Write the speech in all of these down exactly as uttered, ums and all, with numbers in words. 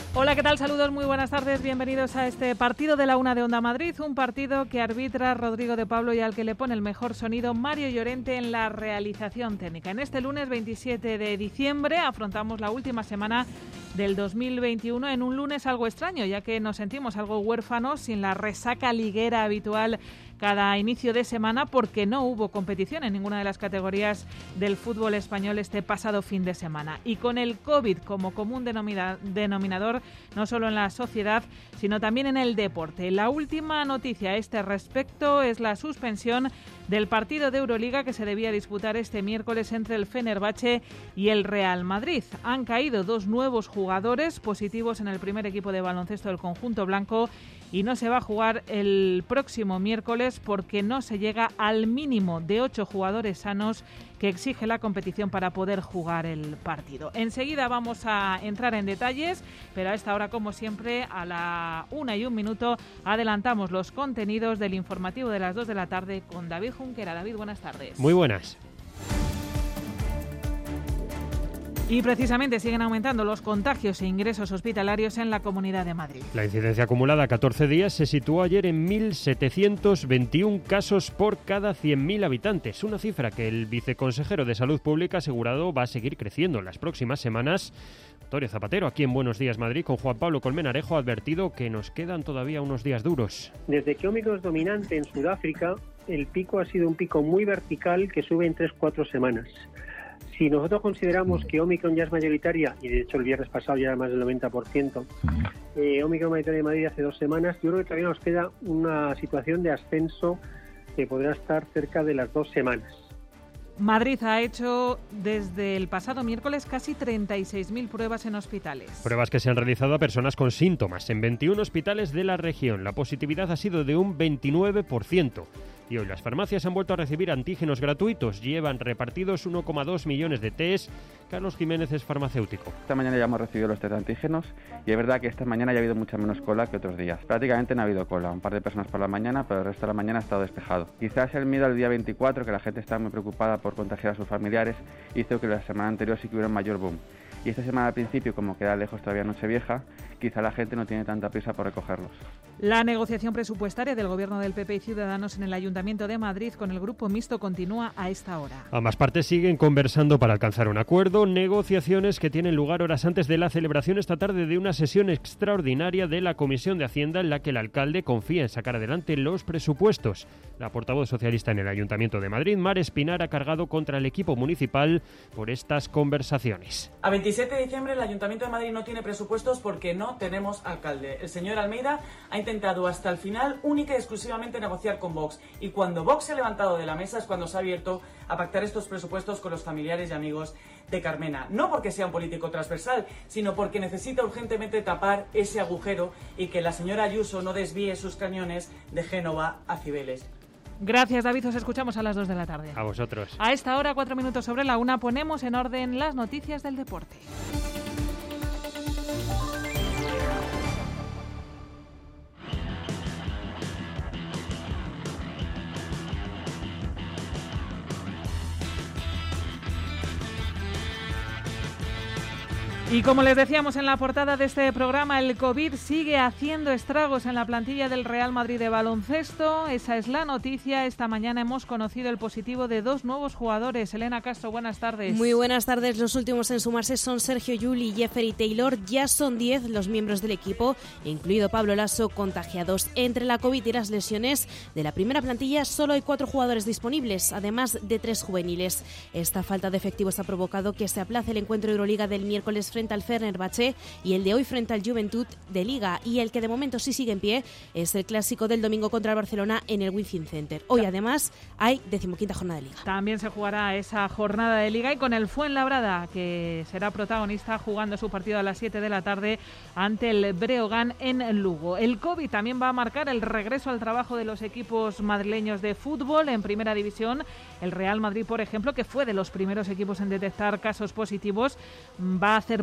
Hola, ¿qué tal? Saludos, muy buenas tardes. Bienvenidos a este partido de la Una de Onda Madrid, un partido que arbitra Rodrigo de Pablo y al que le pone el mejor sonido Mario Llorente en la realización técnica. En este lunes veintisiete de diciembre afrontamos la última semana del dos mil veintiuno en un lunes algo extraño, ya que nos sentimos algo huérfanos sin la resaca liguera habitual cada inicio de semana, porque no hubo competición en ninguna de las categorías del fútbol español este pasado fin de semana. Y con el COVID como común denomina, denominador, no solo en la sociedad, sino también en el deporte. La última noticia a este respecto es la suspensión del partido de Euroliga que se debía disputar este miércoles entre el Fenerbahce y el Real Madrid. Han caído dos nuevos jugadores positivos en el primer equipo de baloncesto del conjunto blanco y no se va a jugar el próximo miércoles porque no se llega al mínimo de ocho jugadores sanos que exige la competición para poder jugar el partido. Enseguida vamos a entrar en detalles, pero a esta hora, como siempre, a la una y un minuto, adelantamos los contenidos del informativo de las dos de la tarde con David Junquera. David, buenas tardes. Muy buenas. Y precisamente siguen aumentando los contagios e ingresos hospitalarios en la Comunidad de Madrid. La incidencia acumulada a catorce días se situó ayer en mil setecientos veintiuno casos por cada cien mil habitantes, una cifra que el viceconsejero de Salud Pública ha asegurado va a seguir creciendo en las próximas semanas. Antonio Zapatero, aquí en Buenos Días Madrid, con Juan Pablo Colmenarejo, ha advertido que nos quedan todavía unos días duros. Desde que Ómicron es dominante en Sudáfrica, el pico ha sido un pico muy vertical que sube en tres a cuatro semanas. Si nosotros consideramos que Ómicron ya es mayoritaria, y de hecho el viernes pasado ya era más del noventa por ciento, eh, Ómicron mayoritaria de Madrid hace dos semanas, yo creo que todavía nos queda una situación de ascenso que podrá estar cerca de las dos semanas. Madrid ha hecho desde el pasado miércoles casi treinta y seis mil pruebas en hospitales. Pruebas que se han realizado a personas con síntomas en veintiún hospitales de la región. La positividad ha sido de un veintinueve por ciento. Y hoy las farmacias han vuelto a recibir antígenos gratuitos. Llevan repartidos uno coma dos millones de test. Carlos Jiménez es farmacéutico. Esta mañana ya hemos recibido los test de antígenos y es verdad que esta mañana ya ha habido mucha menos cola que otros días. Prácticamente no ha habido cola, un par de personas por la mañana, pero el resto de la mañana ha estado despejado. Quizás el miedo al día veinticuatro, que la gente está muy preocupada por contagiar a sus familiares, hizo que la semana anterior sí que hubiera un mayor boom. Y esta semana al principio, como queda lejos todavía Nochevieja, quizá la gente no tiene tanta prisa por recogerlos. La negociación presupuestaria del Gobierno del P P y Ciudadanos en el Ayuntamiento de Madrid con el Grupo Mixto continúa a esta hora. Ambas partes siguen conversando para alcanzar un acuerdo, negociaciones que tienen lugar horas antes de la celebración esta tarde de una sesión extraordinaria de la Comisión de Hacienda en la que el alcalde confía en sacar adelante los presupuestos. La portavoz socialista en el Ayuntamiento de Madrid, Mar Espinar, ha cargado contra el equipo municipal por estas conversaciones. A veintisiete de diciembre el Ayuntamiento de Madrid no tiene presupuestos porque no tenemos alcalde. El señor Almeida ha intentado hasta el final única y exclusivamente negociar con Vox. Y cuando Vox se ha levantado de la mesa es cuando se ha abierto a pactar estos presupuestos con los familiares y amigos de Carmena. No porque sea un político transversal, sino porque necesita urgentemente tapar ese agujero y que la señora Ayuso no desvíe sus cañones de Génova a Cibeles. Gracias, David. Os escuchamos a las dos de la tarde. A vosotros. A esta hora, cuatro minutos sobre la una, ponemos en orden las noticias del deporte. Y como les decíamos en la portada de este programa, el COVID sigue haciendo estragos en la plantilla del Real Madrid de baloncesto. Esa es la noticia. Esta mañana hemos conocido el positivo de dos nuevos jugadores. Elena Castro, buenas tardes. Muy buenas tardes. Los últimos en sumarse son Sergio Llull y Jeffrey Taylor. Ya son diez los miembros del equipo, incluido Pablo Lasso, contagiados. Entre la COVID y las lesiones de la primera plantilla solo hay cuatro jugadores disponibles, además de tres juveniles. Esta falta de efectivos ha provocado que se aplace el encuentro de Euroliga del miércoles frente al Fenerbahce y el de hoy frente al Juventud de Liga, y el que de momento sí sigue en pie es el clásico del domingo contra el Barcelona en el Wizzing Center. Hoy además hay decimoquinta jornada de Liga. También se jugará esa jornada de Liga y con el Fuenlabrada, que será protagonista jugando su partido a las siete de la tarde ante el Breogán en Lugo. El COVID también va a marcar el regreso al trabajo de los equipos madrileños de fútbol en Primera División. El Real Madrid, por ejemplo, que fue de los primeros equipos en detectar casos positivos, va a hacer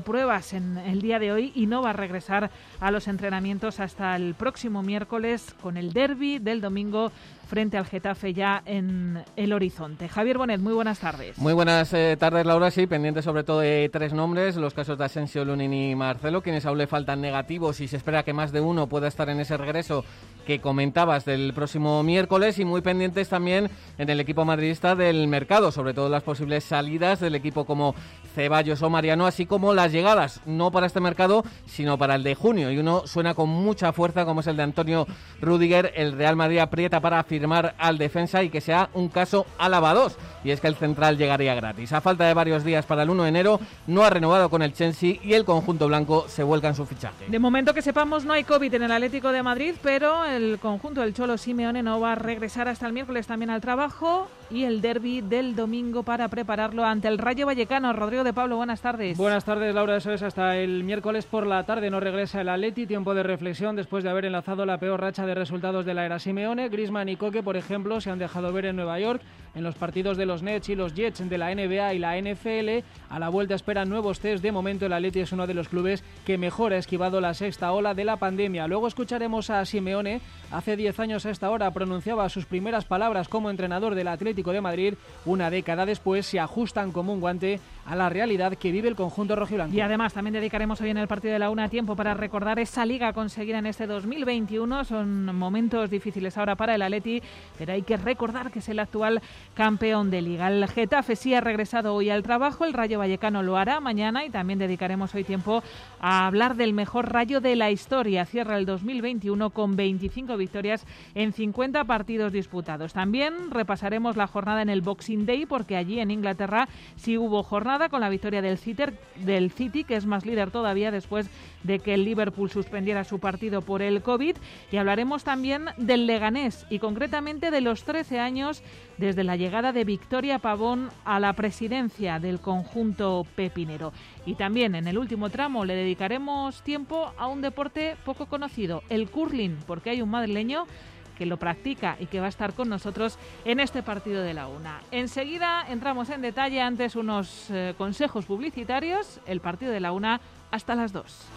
pruebas en el día de hoy y no va a regresar a los entrenamientos hasta el próximo miércoles con el derbi del domingo frente al Getafe ya en el horizonte. Javier Bonet, muy buenas tardes. Muy buenas eh, tardes, Laura. Sí, pendiente sobre todo de tres nombres, los casos de Asensio, Lunin y Marcelo, quienes aún le faltan negativos y se espera que más de uno pueda estar en ese regreso que comentabas del próximo miércoles, y muy pendientes también en el equipo madridista del mercado, sobre todo las posibles salidas del equipo como Ceballos o Mariano, así como las llegadas, no para este mercado, sino para el de junio, y uno suena con mucha fuerza como es el de Antonio Rüdiger. El Real Madrid aprieta para firmar al defensa y que sea un caso Álava dos, y es que el central llegaría gratis. A falta de varios días para el uno de enero, no ha renovado con el Chelsea y el conjunto blanco se vuelca en su fichaje. De momento que sepamos no hay COVID en el Atlético de Madrid, pero el conjunto del Cholo Simeone no va a regresar hasta el miércoles también al trabajo, y el derbi del domingo para prepararlo ante el Rayo Vallecano. Rodrigo de Pablo, buenas tardes. Buenas tardes, Laura. Eso es, hasta el miércoles por la tarde no regresa el Atleti. Tiempo de reflexión después de haber enlazado la peor racha de resultados de la era Simeone. Griezmann y Koke, por ejemplo, se han dejado ver en Nueva York en los partidos de los Nets y los Jets de la N B A y la N F L. A la vuelta esperan nuevos test. De momento el Atleti es uno de los clubes que mejor ha esquivado la sexta ola de la pandemia. Luego escucharemos a Simeone. Hace diez años a esta hora pronunciaba sus primeras palabras como entrenador del Atlético de Madrid. Una década después se ajustan como un guante a la realidad que vive el conjunto rojiblanco. Y además también dedicaremos hoy en el partido de la una tiempo para recordar esa liga conseguida en este dos mil veintiuno. Son momentos difíciles ahora para el Atleti, pero hay que recordar que es el actual campeón de liga. El Getafe sí ha regresado hoy al trabajo, el Rayo Vallecano lo hará mañana, y también dedicaremos hoy tiempo a hablar del mejor Rayo de la historia. Cierra el dos mil veintiuno con veinticinco victorias en cincuenta partidos disputados. También repasaremos la jornada en el Boxing Day, porque allí en Inglaterra sí hubo jornada con la victoria del City, del City, que es más líder todavía después de que el Liverpool suspendiera su partido por el COVID. Y hablaremos también del Leganés y concretamente de los trece años desde la llegada de Victoria Pavón a la presidencia del conjunto pepinero. Y también en el último tramo le dedicaremos tiempo a un deporte poco conocido, el curling, porque hay un madrileño que lo practica y que va a estar con nosotros en este partido de la una. Enseguida entramos en detalle, antes unos eh, consejos publicitarios, el partido de la una hasta las dos.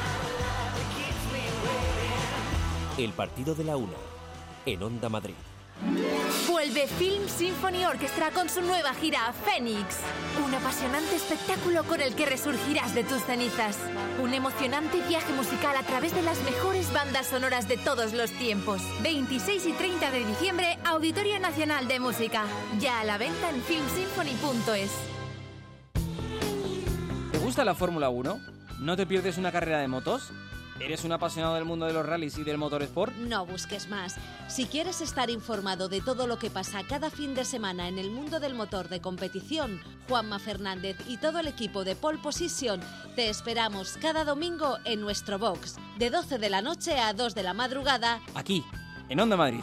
El partido de la una en Onda Madrid. Vuelve Film Symphony Orchestra con su nueva gira Fénix. Un apasionante espectáculo con el que resurgirás de tus cenizas. Un emocionante viaje musical a través de las mejores bandas sonoras de todos los tiempos. veintiséis y treinta de diciembre, Auditorio Nacional de Música. Ya a la venta en film symphony punto es. ¿Te gusta la Fórmula uno? ¿No te pierdes una carrera de motos? ¿Eres un apasionado del mundo de los rallies y del motorsport? No busques más. Si quieres estar informado de todo lo que pasa cada fin de semana en el mundo del motor de competición, Juanma Fernández y todo el equipo de Pole Position te esperamos cada domingo en nuestro box, de doce de la noche a dos de la madrugada, aquí, en Onda Madrid.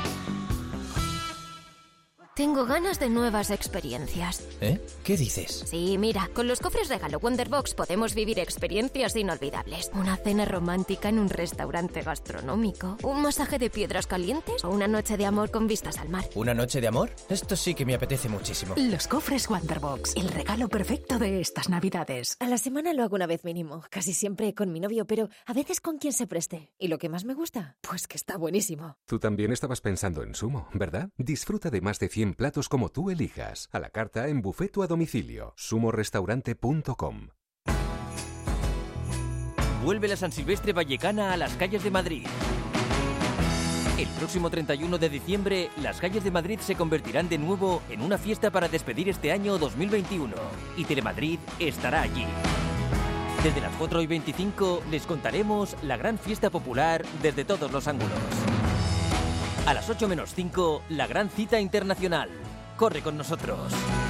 Tengo ganas de nuevas experiencias. ¿Eh? ¿Qué dices? Sí, mira, con los cofres regalo Wonderbox podemos vivir experiencias inolvidables. Una cena romántica en un restaurante gastronómico, un masaje de piedras calientes o una noche de amor con vistas al mar. ¿Una noche de amor? Esto sí que me apetece muchísimo. Los cofres Wonderbox, el regalo perfecto de estas navidades. A la semana lo hago una vez mínimo, casi siempre con mi novio, pero a veces con quien se preste. ¿Y lo que más me gusta? Pues que está buenísimo. Tú también estabas pensando en Sumo, ¿verdad? Disfruta de más de cien platos como tú elijas, a la carta en buffet o a domicilio. sumo restaurante punto com. Vuelve la San Silvestre Vallecana a las calles de Madrid. El próximo treinta y uno de diciembre, las calles de Madrid se convertirán de nuevo en una fiesta para despedir este año dos mil veintiuno. Y Telemadrid estará allí. Desde las cuatro y veinticinco les contaremos la gran fiesta popular desde todos los ángulos. A las ocho menos cinco, la gran cita internacional. Corre con nosotros.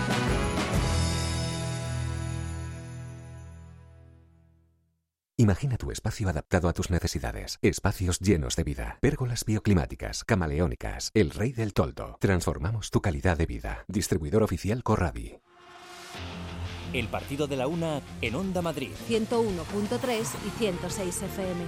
Imagina tu espacio adaptado a tus necesidades. Espacios llenos de vida. Pérgolas bioclimáticas, camaleónicas. El Rey del Toldo. Transformamos tu calidad de vida. Distribuidor oficial Corradi. El partido de la una en Onda Madrid. ciento uno punto tres y ciento seis F M.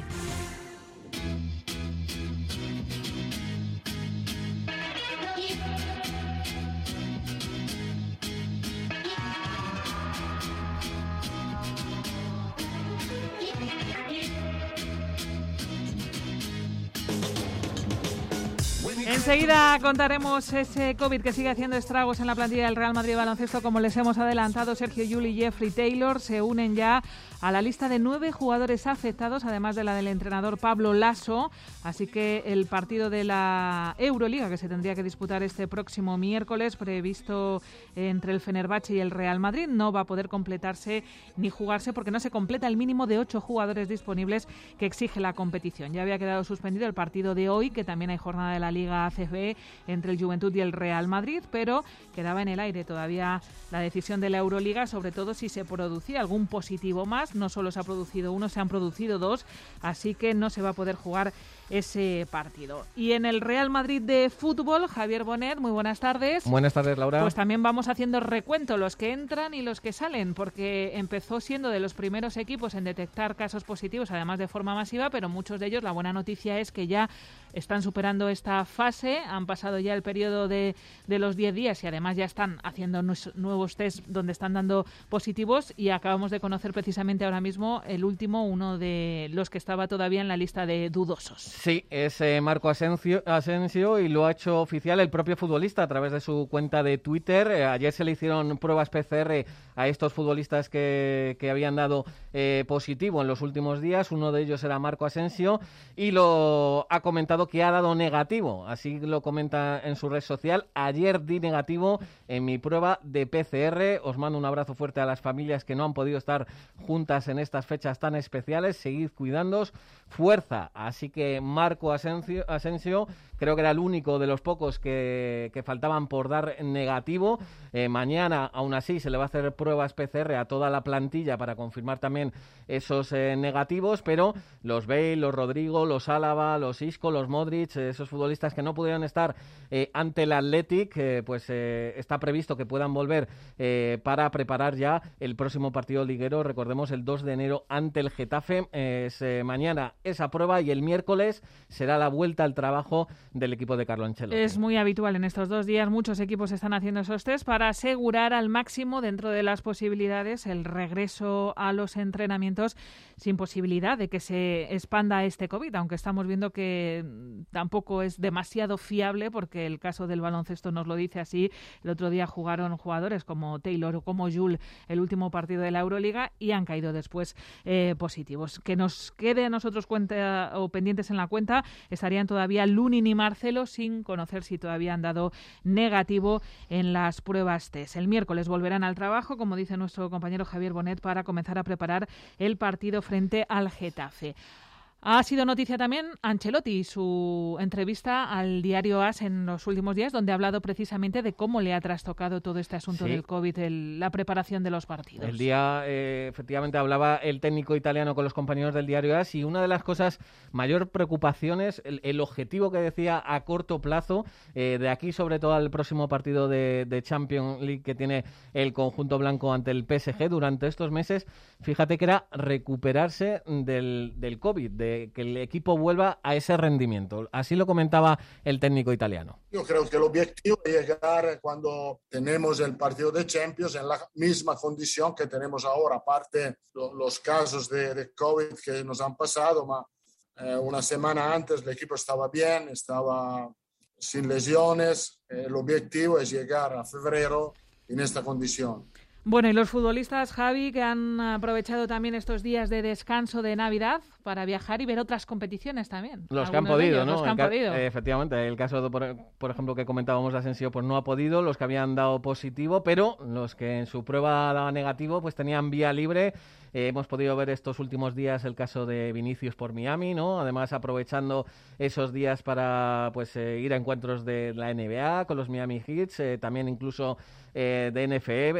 Enseguida contaremos ese COVID que sigue haciendo estragos en la plantilla del Real Madrid Baloncesto. Como les hemos adelantado, Sergio Llull y Jeffrey Taylor se unen ya a la lista de nueve jugadores afectados, además de la del entrenador Pablo Lasso. Así que el partido de la Euroliga, que se tendría que disputar este próximo miércoles, previsto entre el Fenerbahce y el Real Madrid, no va a poder completarse ni jugarse porque no se completa el mínimo de ocho jugadores disponibles que exige la competición. Ya había quedado suspendido el partido de hoy, que también hay jornada de la Liga A C B entre el Juventud y el Real Madrid, pero quedaba en el aire todavía la decisión de la Euroliga, sobre todo si se producía algún positivo más. No solo se ha producido uno, se han producido dos, así que no se va a poder jugar ese partido. Y en el Real Madrid de fútbol, Javier Bonet, muy buenas tardes. Buenas tardes, Laura. Pues también vamos haciendo recuento, los que entran y los que salen, porque empezó siendo de los primeros equipos en detectar casos positivos, además de forma masiva, pero muchos de ellos, la buena noticia es que ya están superando esta fase, han pasado ya el periodo de, de los diez días y además ya están haciendo nuevos test donde están dando positivos, y acabamos de conocer precisamente ahora mismo el último, uno de los que estaba todavía en la lista de dudosos. Sí, es eh, Marco Asensio, Asensio y lo ha hecho oficial el propio futbolista a través de su cuenta de Twitter. Eh, ayer se le hicieron pruebas P C R a estos futbolistas que, que habían dado eh, positivo en los últimos días. Uno de ellos era Marco Asensio y lo ha comentado que ha dado negativo. Así lo comenta en su red social. Ayer di negativo en mi prueba de P C R. Os mando un abrazo fuerte a las familias que no han podido estar juntas en estas fechas tan especiales. Seguid cuidándoos. Fuerza. Así que Marco Asensio, Asensio creo que era el único de los pocos que, que faltaban por dar negativo. Eh, mañana, aún así, se le va a hacer pruebas P C R a toda la plantilla para confirmar también esos eh, negativos, pero los Bale, los Rodrigo, los Álava, los Isco, los Modric, eh, esos futbolistas que no pudieron estar eh, ante el Athletic, eh, pues eh, está previsto que puedan volver eh, para preparar ya el próximo partido liguero, recordemos el dos de enero ante el Getafe. Eh, es eh, mañana esa prueba y el miércoles será la vuelta al trabajo del equipo de Carlo Ancelotti. Es muy habitual en estos dos días, muchos equipos están haciendo esos test para asegurar al máximo, dentro de las posibilidades, el regreso a los entrenamientos sin posibilidad de que se expanda este COVID, aunque estamos viendo que tampoco es demasiado fiable, porque el caso del baloncesto nos lo dice así. El otro día jugaron jugadores como Taylor o como Llull el último partido de la Euroliga y han caído después eh, positivos. Que nos quede a nosotros cuenta o pendientes en la cuenta, estarían todavía Lunin y Marcelo sin conocer si todavía han dado negativo en las pruebas test. El miércoles volverán al trabajo, como dice nuestro compañero Javier Bonet, para comenzar a preparar el partido frente al Getafe. Ha sido noticia también Ancelotti y su entrevista al diario AS en los últimos días, donde ha hablado precisamente de cómo le ha trastocado todo este asunto sí. del COVID, el, la preparación de los partidos. El día, eh, efectivamente, hablaba el técnico italiano con los compañeros del diario AS y una de las cosas, mayor preocupación es el, el objetivo que decía a corto plazo, eh, de aquí sobre todo al próximo partido de, de Champions League que tiene el conjunto blanco ante el P S G durante estos meses. Fíjate que era recuperarse del, del COVID, de que el equipo vuelva a ese rendimiento. Así lo comentaba el técnico italiano. Yo creo que el objetivo es llegar cuando tenemos el partido de Champions en la misma condición que tenemos ahora, aparte lo, los casos de, de COVID que nos han pasado, ma, eh, una semana antes el equipo estaba bien, estaba sin lesiones. Eh, el objetivo es llegar a febrero en esta condición. Bueno, y los futbolistas, Javi, que han aprovechado también estos días de descanso de Navidad para viajar y ver otras competiciones también. Los que han podido, ellos, ¿no? Los que han ca- podido. Eh, efectivamente, el caso, de, por, por ejemplo, que comentábamos de Asensio, pues no ha podido, los que habían dado positivo, pero los que en su prueba daban negativo, pues tenían vía libre. Eh, hemos podido ver estos últimos días el caso de Vinicius por Miami, ¿no? Además, aprovechando esos días para pues eh, ir a encuentros de la N B A con los Miami Heat, eh, también incluso eh, de N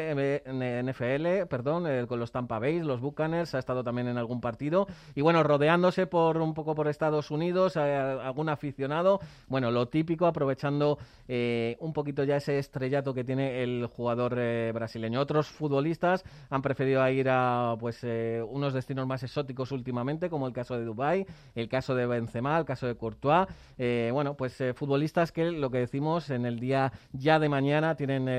F L, perdón, eh, con los Tampa Bay, los Buccaneers, ha estado también en algún partido. Y bueno, rodeándose por un poco por Estados Unidos, eh, algún aficionado, bueno, lo típico, aprovechando eh, un poquito ya ese estrellato que tiene el jugador eh, brasileño. Otros futbolistas han preferido ir a pues eh, unos destinos más exóticos últimamente, como el caso de Dubái, el caso de Benzema, el caso de Courtois. Eh, bueno, pues eh, futbolistas que, lo que decimos, en el día ya de mañana tienen eh, previsto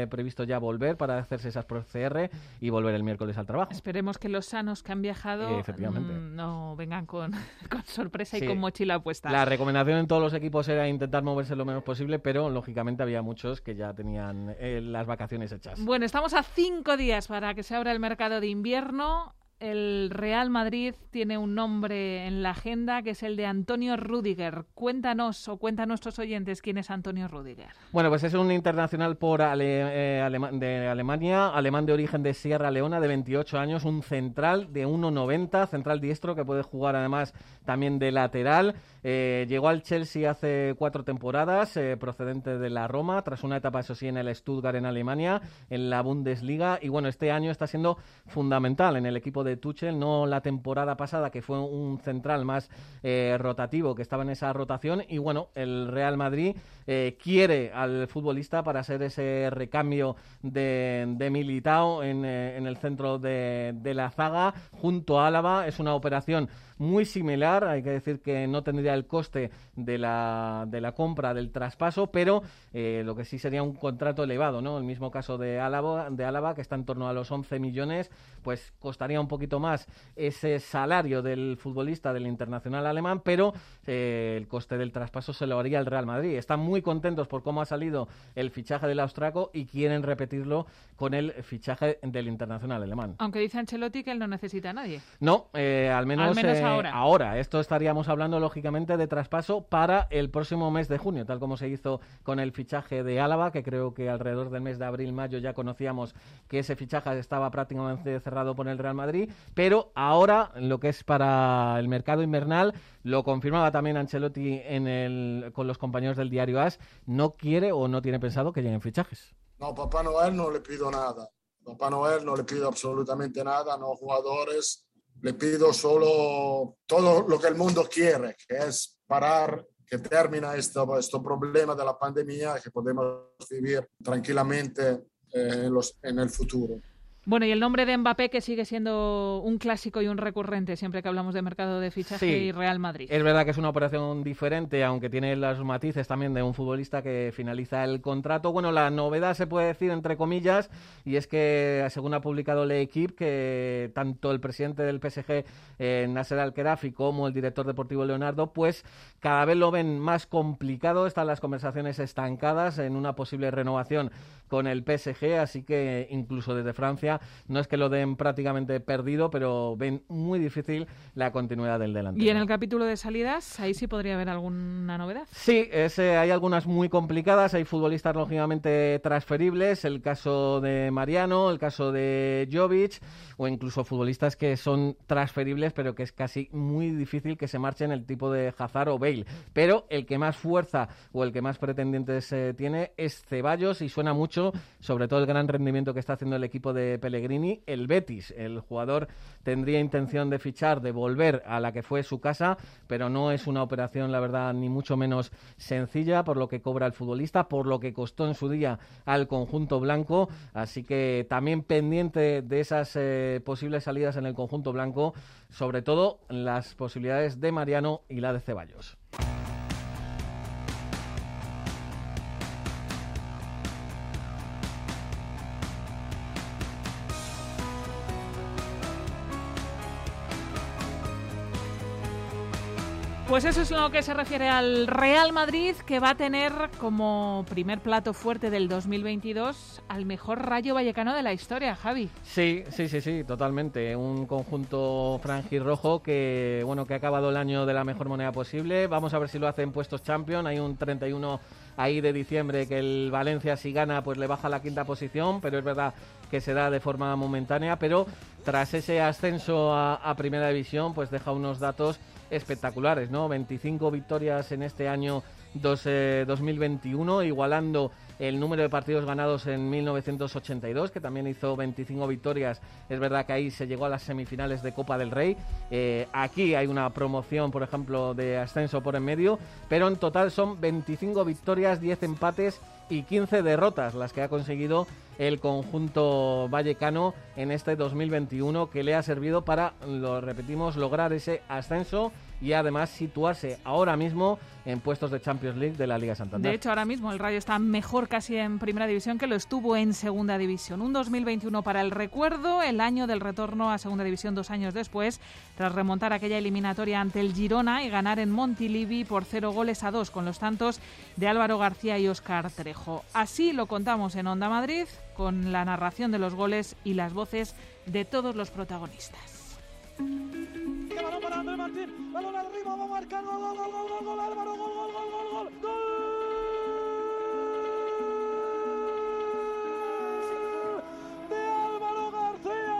previsto ya volver para hacerse esas P C R y volver el miércoles al trabajo. Esperemos que los sanos que han viajado eh, efectivamente. mmm, no vengan con, con sorpresa sí. y con mochila puesta. La recomendación en todos los equipos era intentar moverse lo menos posible, pero lógicamente había muchos que ya tenían eh, las vacaciones hechas. Bueno, estamos a cinco días para que se abra el mercado de invierno. El Real Madrid tiene un nombre en la agenda que es el de Antonio Rüdiger. Cuéntanos o cuenta a nuestros oyentes quién es Antonio Rüdiger. Bueno, pues es un internacional por ale, eh, alema, de Alemania, alemán de origen de Sierra Leona, de veintiocho años, un central de uno noventa, central diestro que puede jugar además también de lateral. Eh, llegó al Chelsea hace cuatro temporadas, eh, procedente de la Roma, tras una etapa, eso sí, en el Stuttgart en Alemania, en la Bundesliga. Y bueno, este año está siendo fundamental en el equipo de Tuchel, no la temporada pasada, que fue un central más eh, rotativo, que estaba en esa rotación. Y bueno, el Real Madrid eh, quiere al futbolista para hacer ese recambio de, de Militao en, eh, en el centro de, de la zaga, junto a Álava. Es una operación muy similar, hay que decir que no tendría el coste de la, de la compra del traspaso, pero eh, lo que sí sería un contrato elevado, ¿no? El mismo caso de Álava, de Álava, que está en torno a los once millones, pues costaría un poquito más ese salario del futbolista del internacional alemán, pero eh, el coste del traspaso se lo haría el Real Madrid. Están muy contentos por cómo ha salido el fichaje del austriaco y quieren repetirlo con el fichaje del internacional alemán. Aunque dice Ancelotti que él no necesita a nadie. No, eh, al menos, al menos eh, ahora. ahora. Esto estaríamos hablando, lógicamente, de traspaso para el próximo mes de junio, tal como se hizo con el fichaje de Álava, que creo que alrededor del mes de abril-mayo ya conocíamos que ese fichaje estaba prácticamente cerrado por el Real Madrid, pero ahora, lo que es para el mercado invernal, lo confirmaba también Ancelotti en el, con los compañeros del diario A S, no quiere o no tiene pensado que lleguen fichajes. No, Papá Noel no le pido nada. Papá Noel no le pido absolutamente nada, no jugadores. Le pido solo todo lo que el mundo quiere, que es parar, que termine este, este problema de la pandemia, que podemos vivir tranquilamente eh, en, los, en el futuro. Bueno, y el nombre de Mbappé, que sigue siendo un clásico y un recurrente siempre que hablamos de mercado de fichaje, sí, y Real Madrid. Es verdad que es una operación diferente, aunque tiene los matices también de un futbolista que finaliza el contrato. Bueno, la novedad se puede decir entre comillas, y es que según ha publicado L'Equipe, que tanto el presidente del P S G, eh, Nasser Al-Khelaifi, como el director deportivo Leonardo, pues cada vez lo ven más complicado. Están las conversaciones estancadas en una posible renovación con el P S G, así que incluso desde Francia no es que lo den prácticamente perdido, pero ven muy difícil la continuidad del delantero. ¿Y en el capítulo de salidas, ahí sí podría haber alguna novedad? Sí, es, eh, hay algunas muy complicadas, hay futbolistas lógicamente transferibles, el caso de Mariano, el caso de Jovic, o incluso futbolistas que son transferibles, pero que es casi muy difícil que se marchen, el tipo de Hazard o Bale. Pero el que más fuerza o el que más pretendientes eh, tiene es Ceballos, y suena mucho, sobre todo el gran rendimiento que está haciendo el equipo de Pellegrini, el Betis. El jugador tendría intención de fichar, de volver a la que fue su casa, pero no es una operación, la verdad, ni mucho menos sencilla, por lo que cobra el futbolista, por lo que costó en su día al conjunto blanco, así que también pendiente de esas eh, posibles salidas en el conjunto blanco, sobre todo las posibilidades de Mariano y la de Ceballos. Pues eso es lo que se refiere al Real Madrid, que va a tener como primer plato fuerte del dos mil veintidós al mejor Rayo Vallecano de la historia, Javi. Sí, sí, sí, sí, totalmente. Un conjunto franjirrojo que, bueno, que ha acabado el año de la mejor manera posible. Vamos a ver si lo hace en puestos Champions. Hay un treinta y uno ahí de diciembre que el Valencia, si gana, pues le baja a la quinta posición, pero es verdad que se da de forma momentánea. Pero tras ese ascenso a, a Primera División, pues deja unos datos espectaculares, ¿no? veinticinco victorias en este año dos, eh, dos mil veintiuno, igualando el número de partidos ganados en mil novecientos ochenta y dos, que también hizo veinticinco victorias. Es verdad que ahí se llegó a las semifinales de Copa del Rey. Eh, aquí hay una promoción, por ejemplo, de ascenso por en medio, pero en total son veinticinco victorias, diez empates y quince derrotas las que ha conseguido el conjunto vallecano en este dos mil veintiuno, que le ha servido para, lo repetimos, lograr ese ascenso y además situarse ahora mismo en puestos de Champions League de la Liga Santander. De hecho, ahora mismo el Rayo está mejor casi en Primera División que lo estuvo en Segunda División. Un dos mil veintiuno para el recuerdo, el año del retorno a Segunda División dos años después, tras remontar aquella eliminatoria ante el Girona y ganar en Montilivi por cero goles a dos, con los tantos de Álvaro García y Óscar Trejo. Así lo contamos en Onda Madrid, con la narración de los goles y las voces de todos los protagonistas. Balón para Andrés Martín, balón arriba, va a marcar, gol, gol, gol, gol, gol, Álvaro, gol, gol, gol, gol, gol, gol de Álvaro García.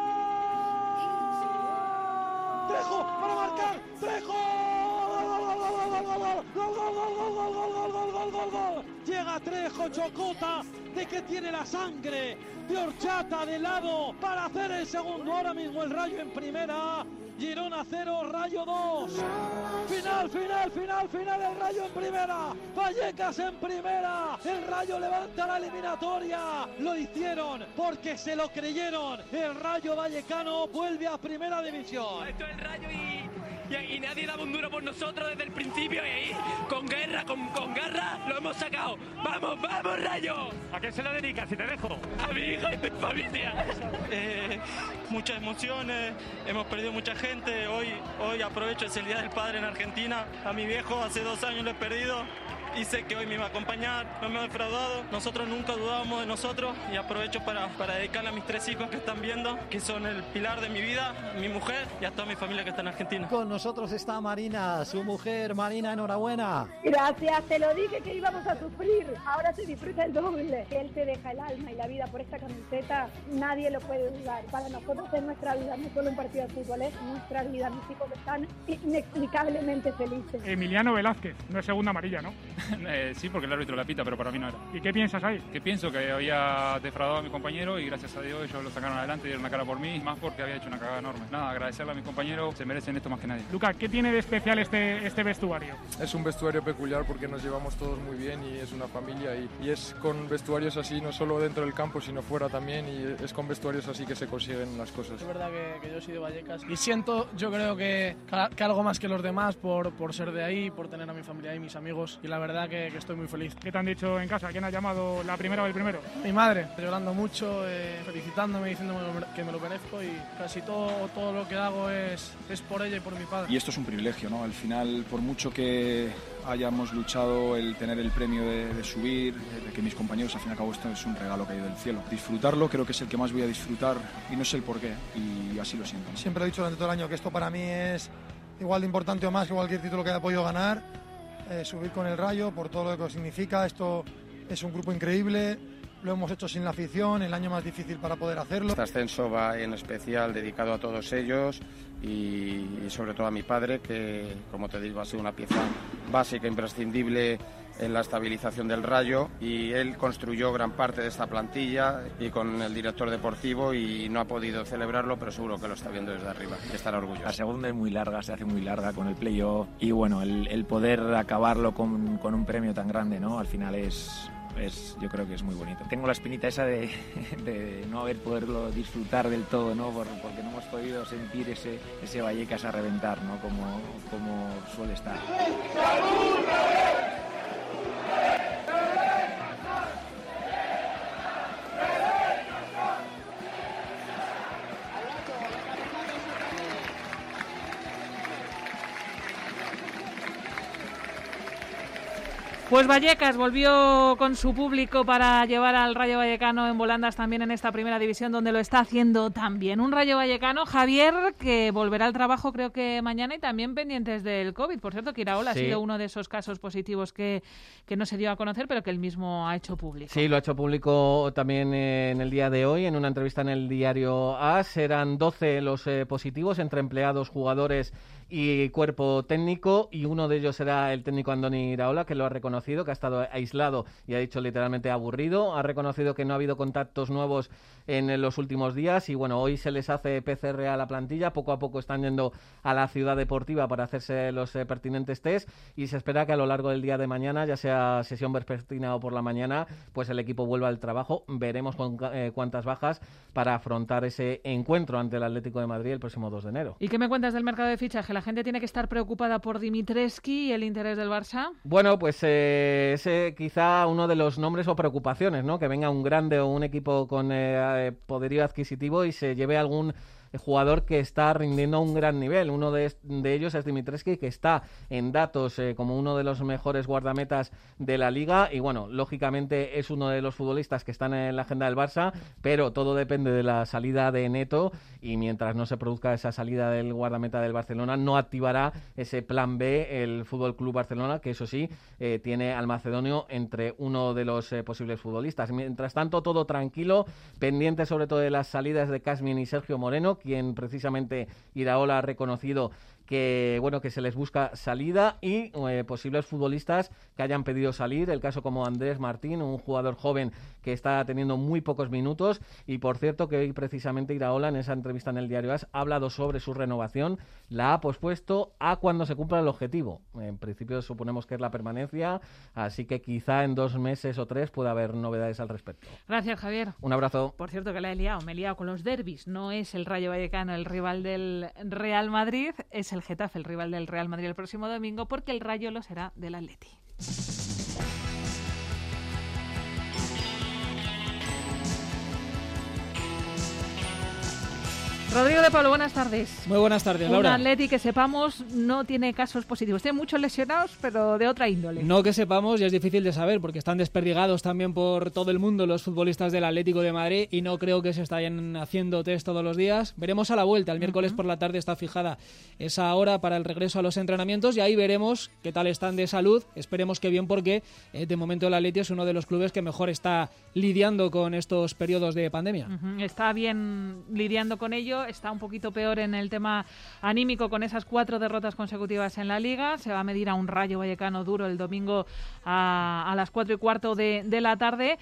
Trejo para marcar, Trejo, gol, gol, gol, gol, gol, gol, gol, gol, gol, gol, gol, gol, gol, gol. Llega Trejo, Chocota, de que tiene la sangre de horchata de lado para hacer el segundo. Ahora mismo el Rayo en primera, Girona cero, Rayo dos. Final, final, final, final, el Rayo en primera, Vallecas en primera. El Rayo levanta la eliminatoria. Lo hicieron porque se lo creyeron. El Rayo vallecano vuelve a Primera División. Esto es el Rayo y... Y, y nadie daba un duro por nosotros desde el principio y ahí, con guerra, con, con garra, lo hemos sacado. ¡Vamos, vamos, Rayo! ¿A qué se lo dedicas, si te dejo? A mi hija y mi familia. Eh, muchas emociones, hemos perdido mucha gente. Hoy, hoy aprovecho, es el Día del Padre en Argentina. A mi viejo hace dos años lo he perdido. Y sé que hoy me va a acompañar, no me ha defraudado. Nosotros nunca dudábamos de nosotros y aprovecho para, para dedicarle a mis tres hijos que están viendo, que son el pilar de mi vida, mi mujer y a toda mi familia que está en Argentina. Con nosotros está Marina, su mujer. Marina, enhorabuena. Gracias, te lo dije que íbamos a sufrir. Ahora se disfruta el doble. Que él te deja el alma y la vida por esta camiseta, nadie lo puede dudar. Para nosotros es nuestra vida, no solo un partido de fútbol, es nuestra vida. Mis hijos están inexplicablemente felices. Emiliano Velázquez, no es segunda amarilla, ¿no? Eh, sí, porque el árbitro la pita, pero para mí no era. ¿Y qué piensas ahí? Que pienso que había defraudado a mi compañero y gracias a Dios ellos lo sacaron adelante y dieron la cara por mí, más porque había hecho una cagada enorme. Nada, agradecerle a mis compañeros, se merecen esto más que nadie. Luca, ¿qué tiene de especial este, este vestuario? Es un vestuario peculiar porque nos llevamos todos muy bien y es una familia y, y es con vestuarios así, no solo dentro del campo, sino fuera también, y es con vestuarios así que se consiguen las cosas. Es verdad que, que yo soy de Vallecas y siento, yo creo que, que algo más que los demás por, por ser de ahí, por tener a mi familia ahí, mis amigos, y la verdad que, que estoy muy feliz. ¿Qué te han dicho en casa? ¿Quién ha llamado la primera o el primero? Mi madre, llorando mucho, eh, felicitándome, diciéndome que me lo merezco, y casi todo, todo lo que hago es, es por ella y por mi padre. Y esto es un privilegio, ¿no? Al final, por mucho que hayamos luchado el tener el premio de, de subir, de que mis compañeros, al fin y al cabo, esto es un regalo caído del cielo. Disfrutarlo creo que es el que más voy a disfrutar y no sé el por qué, y así lo siento, ¿no? Siempre he dicho durante todo el año que esto para mí es igual de importante o más que cualquier título que haya podido ganar. Eh, subir con el Rayo por todo lo que significa. Esto es un grupo increíble, lo hemos hecho sin la afición, el año más difícil para poder hacerlo. Este ascenso va en especial dedicado a todos ellos y, y sobre todo a mi padre, que como te digo ha sido una pieza básica, imprescindible en la estabilización del Rayo, y él construyó gran parte de esta plantilla y con el director deportivo, y no ha podido celebrarlo, pero seguro que lo está viendo desde arriba y estará orgulloso. La segunda es muy larga, se hace muy larga con el playoff y bueno, el, el poder acabarlo con, con un premio tan grande, ¿no? Al final es... Es, yo creo que es muy bonito. Tengo la espinita esa de, de no haber poderlo disfrutar del todo, ¿no? Por, porque no hemos podido sentir ese, ese Vallecas a reventar, ¿no? Como, como suele estar. Pues Vallecas volvió con su público para llevar al Rayo Vallecano en volandas también en esta Primera División, donde lo está haciendo también. Un Rayo Vallecano, Javier, que volverá al trabajo creo que mañana, y también pendientes del COVID. Por cierto, que Iraola sí. ha sido uno de esos casos positivos que, que no se dio a conocer, pero que él mismo ha hecho público. Sí, lo ha hecho público también en el día de hoy, en una entrevista en el diario AS. Eran doce los eh, positivos entre empleados, jugadores y cuerpo técnico, y uno de ellos era el técnico Andoni Iraola, que lo ha reconocido, que ha estado aislado y ha dicho literalmente aburrido. Ha reconocido que no ha habido contactos nuevos en los últimos días y bueno, hoy se les hace P C R a la plantilla, poco a poco están yendo a la ciudad deportiva para hacerse los eh, pertinentes test, y se espera que a lo largo del día de mañana, ya sea sesión vespertina o por la mañana, pues el equipo vuelva al trabajo. Veremos con, eh, cuántas bajas para afrontar ese encuentro ante el Atlético de Madrid el próximo dos de enero. ¿Y qué me cuentas del mercado de fichaje? La ¿La gente tiene que estar preocupada por Dimitrescu y el interés del Barça? Bueno, pues eh, ese quizá uno de los nombres o preocupaciones, ¿no? Que venga un grande o un equipo con eh, poderío adquisitivo y se lleve algún jugador que está rindiendo a un gran nivel. Uno de, de ellos es Dimitrescu, que está en datos eh, como uno de los mejores guardametas de la Liga y bueno, lógicamente es uno de los futbolistas que están en la agenda del Barça, pero todo depende de la salida de Neto y mientras no se produzca esa salida del guardameta del Barcelona no activará ese plan B el Fútbol Club Barcelona, que eso sí eh, tiene al macedonio entre uno de los eh, posibles futbolistas. Mientras tanto, todo tranquilo, pendiente sobre todo de las salidas de Kazmin y Sergio Moreno, quien precisamente Iraola ha reconocido que bueno que se les busca salida y eh, posibles futbolistas que hayan pedido salir, el caso como Andrés Martín, un jugador joven que está teniendo muy pocos minutos y por cierto que hoy precisamente Iraola en esa entrevista en el diario AS ha hablado sobre su renovación, la ha pospuesto a cuando se cumpla el objetivo. En principio suponemos que es la permanencia, así que quizá en dos meses o tres pueda haber novedades al respecto. Gracias, Javier. Un abrazo. Por cierto que la he liado, me he liado con los derbis, no es el Rayo Vallecano el rival del Real Madrid, es el Getafe el rival del Real Madrid el próximo domingo, porque el Rayo lo será del Atleti. Rodrigo de Pablo, buenas tardes. Muy buenas tardes, Laura. Un Atleti que sepamos no tiene casos positivos. Tiene muchos lesionados, pero de otra índole. No que sepamos, y es difícil de saber, porque están desperdigados también por todo el mundo los futbolistas del Atlético de Madrid y no creo que se estén haciendo test todos los días. Veremos a la vuelta. El miércoles uh-huh. por la tarde está fijada esa hora para el regreso a los entrenamientos y ahí veremos qué tal están de salud. Esperemos que bien, porque eh, de momento el Atleti es uno de los clubes que mejor está lidiando con estos periodos de pandemia. Uh-huh. Está bien lidiando con ello. Está un poquito peor en el tema anímico con esas cuatro derrotas consecutivas en la Liga. Se va a medir a un Rayo Vallecano duro el domingo a, a las cuatro y cuarto de, de la tarde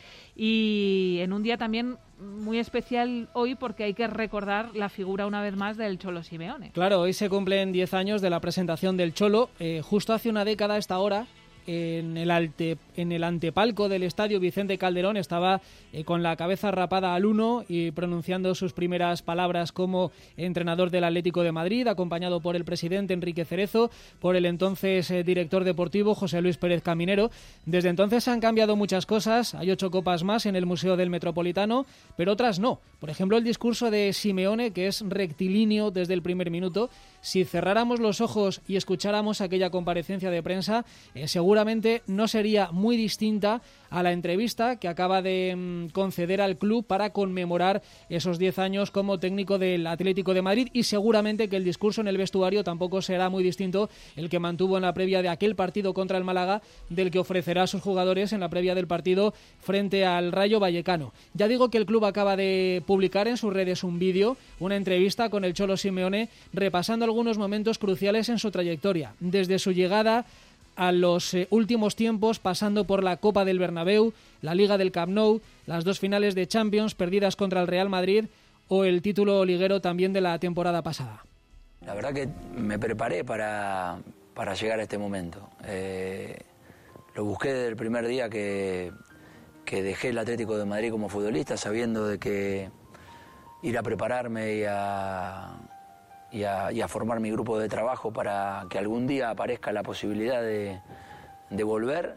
y en un día también muy especial hoy porque hay que recordar la figura una vez más del Cholo Simeone. Claro, hoy se cumplen diez años de la presentación del Cholo. Eh, justo hace una década a esta hora, en el, alte, en el antepalco del estadio Vicente Calderón estaba eh, con la cabeza rapada al uno y pronunciando sus primeras palabras como entrenador del Atlético de Madrid, acompañado por el presidente Enrique Cerezo, por el entonces eh, director deportivo José Luis Pérez Caminero. Desde entonces han cambiado muchas cosas, hay ocho copas más en el Museo del Metropolitano, pero otras no. Por ejemplo, el discurso de Simeone, que es rectilíneo desde el primer minuto. Si cerráramos los ojos y escucháramos aquella comparecencia de prensa, eh, seguramente no sería muy distinta a la entrevista que acaba de mm, conceder al club para conmemorar esos diez años como técnico del Atlético de Madrid, y seguramente que el discurso en el vestuario tampoco será muy distinto el que mantuvo en la previa de aquel partido contra el Málaga, del que ofrecerá a sus jugadores en la previa del partido frente al Rayo Vallecano. Ya digo que el club acaba de publicar en sus redes un vídeo, una entrevista con el Cholo Simeone, repasando algunos momentos cruciales en su trayectoria, desde su llegada a los eh, últimos tiempos, pasando por la Copa del Bernabéu, la Liga del Camp Nou, las dos finales de Champions perdidas contra el Real Madrid o el título liguero también de la temporada pasada. La verdad que me preparé para, para llegar a este momento. Eh, lo busqué desde el primer día que, que dejé el Atlético de Madrid como futbolista, sabiendo de que ir a prepararme y a... Y a, y a formar mi grupo de trabajo para que algún día aparezca la posibilidad de, de volver,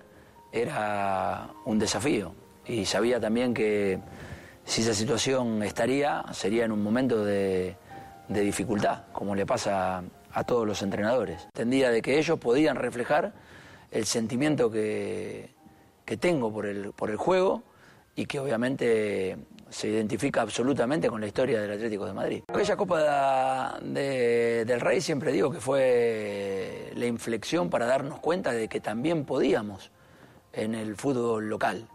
era un desafío. Y sabía también que si esa situación estaría, sería en un momento de, de dificultad, como le pasa a todos los entrenadores. Entendía de que ellos podían reflejar el sentimiento que, que tengo por el, por el juego y que obviamente se identifica absolutamente con la historia del Atlético de Madrid. Aquella Copa de, de, del Rey siempre digo que fue la inflexión para darnos cuenta de que también podíamos en el fútbol local,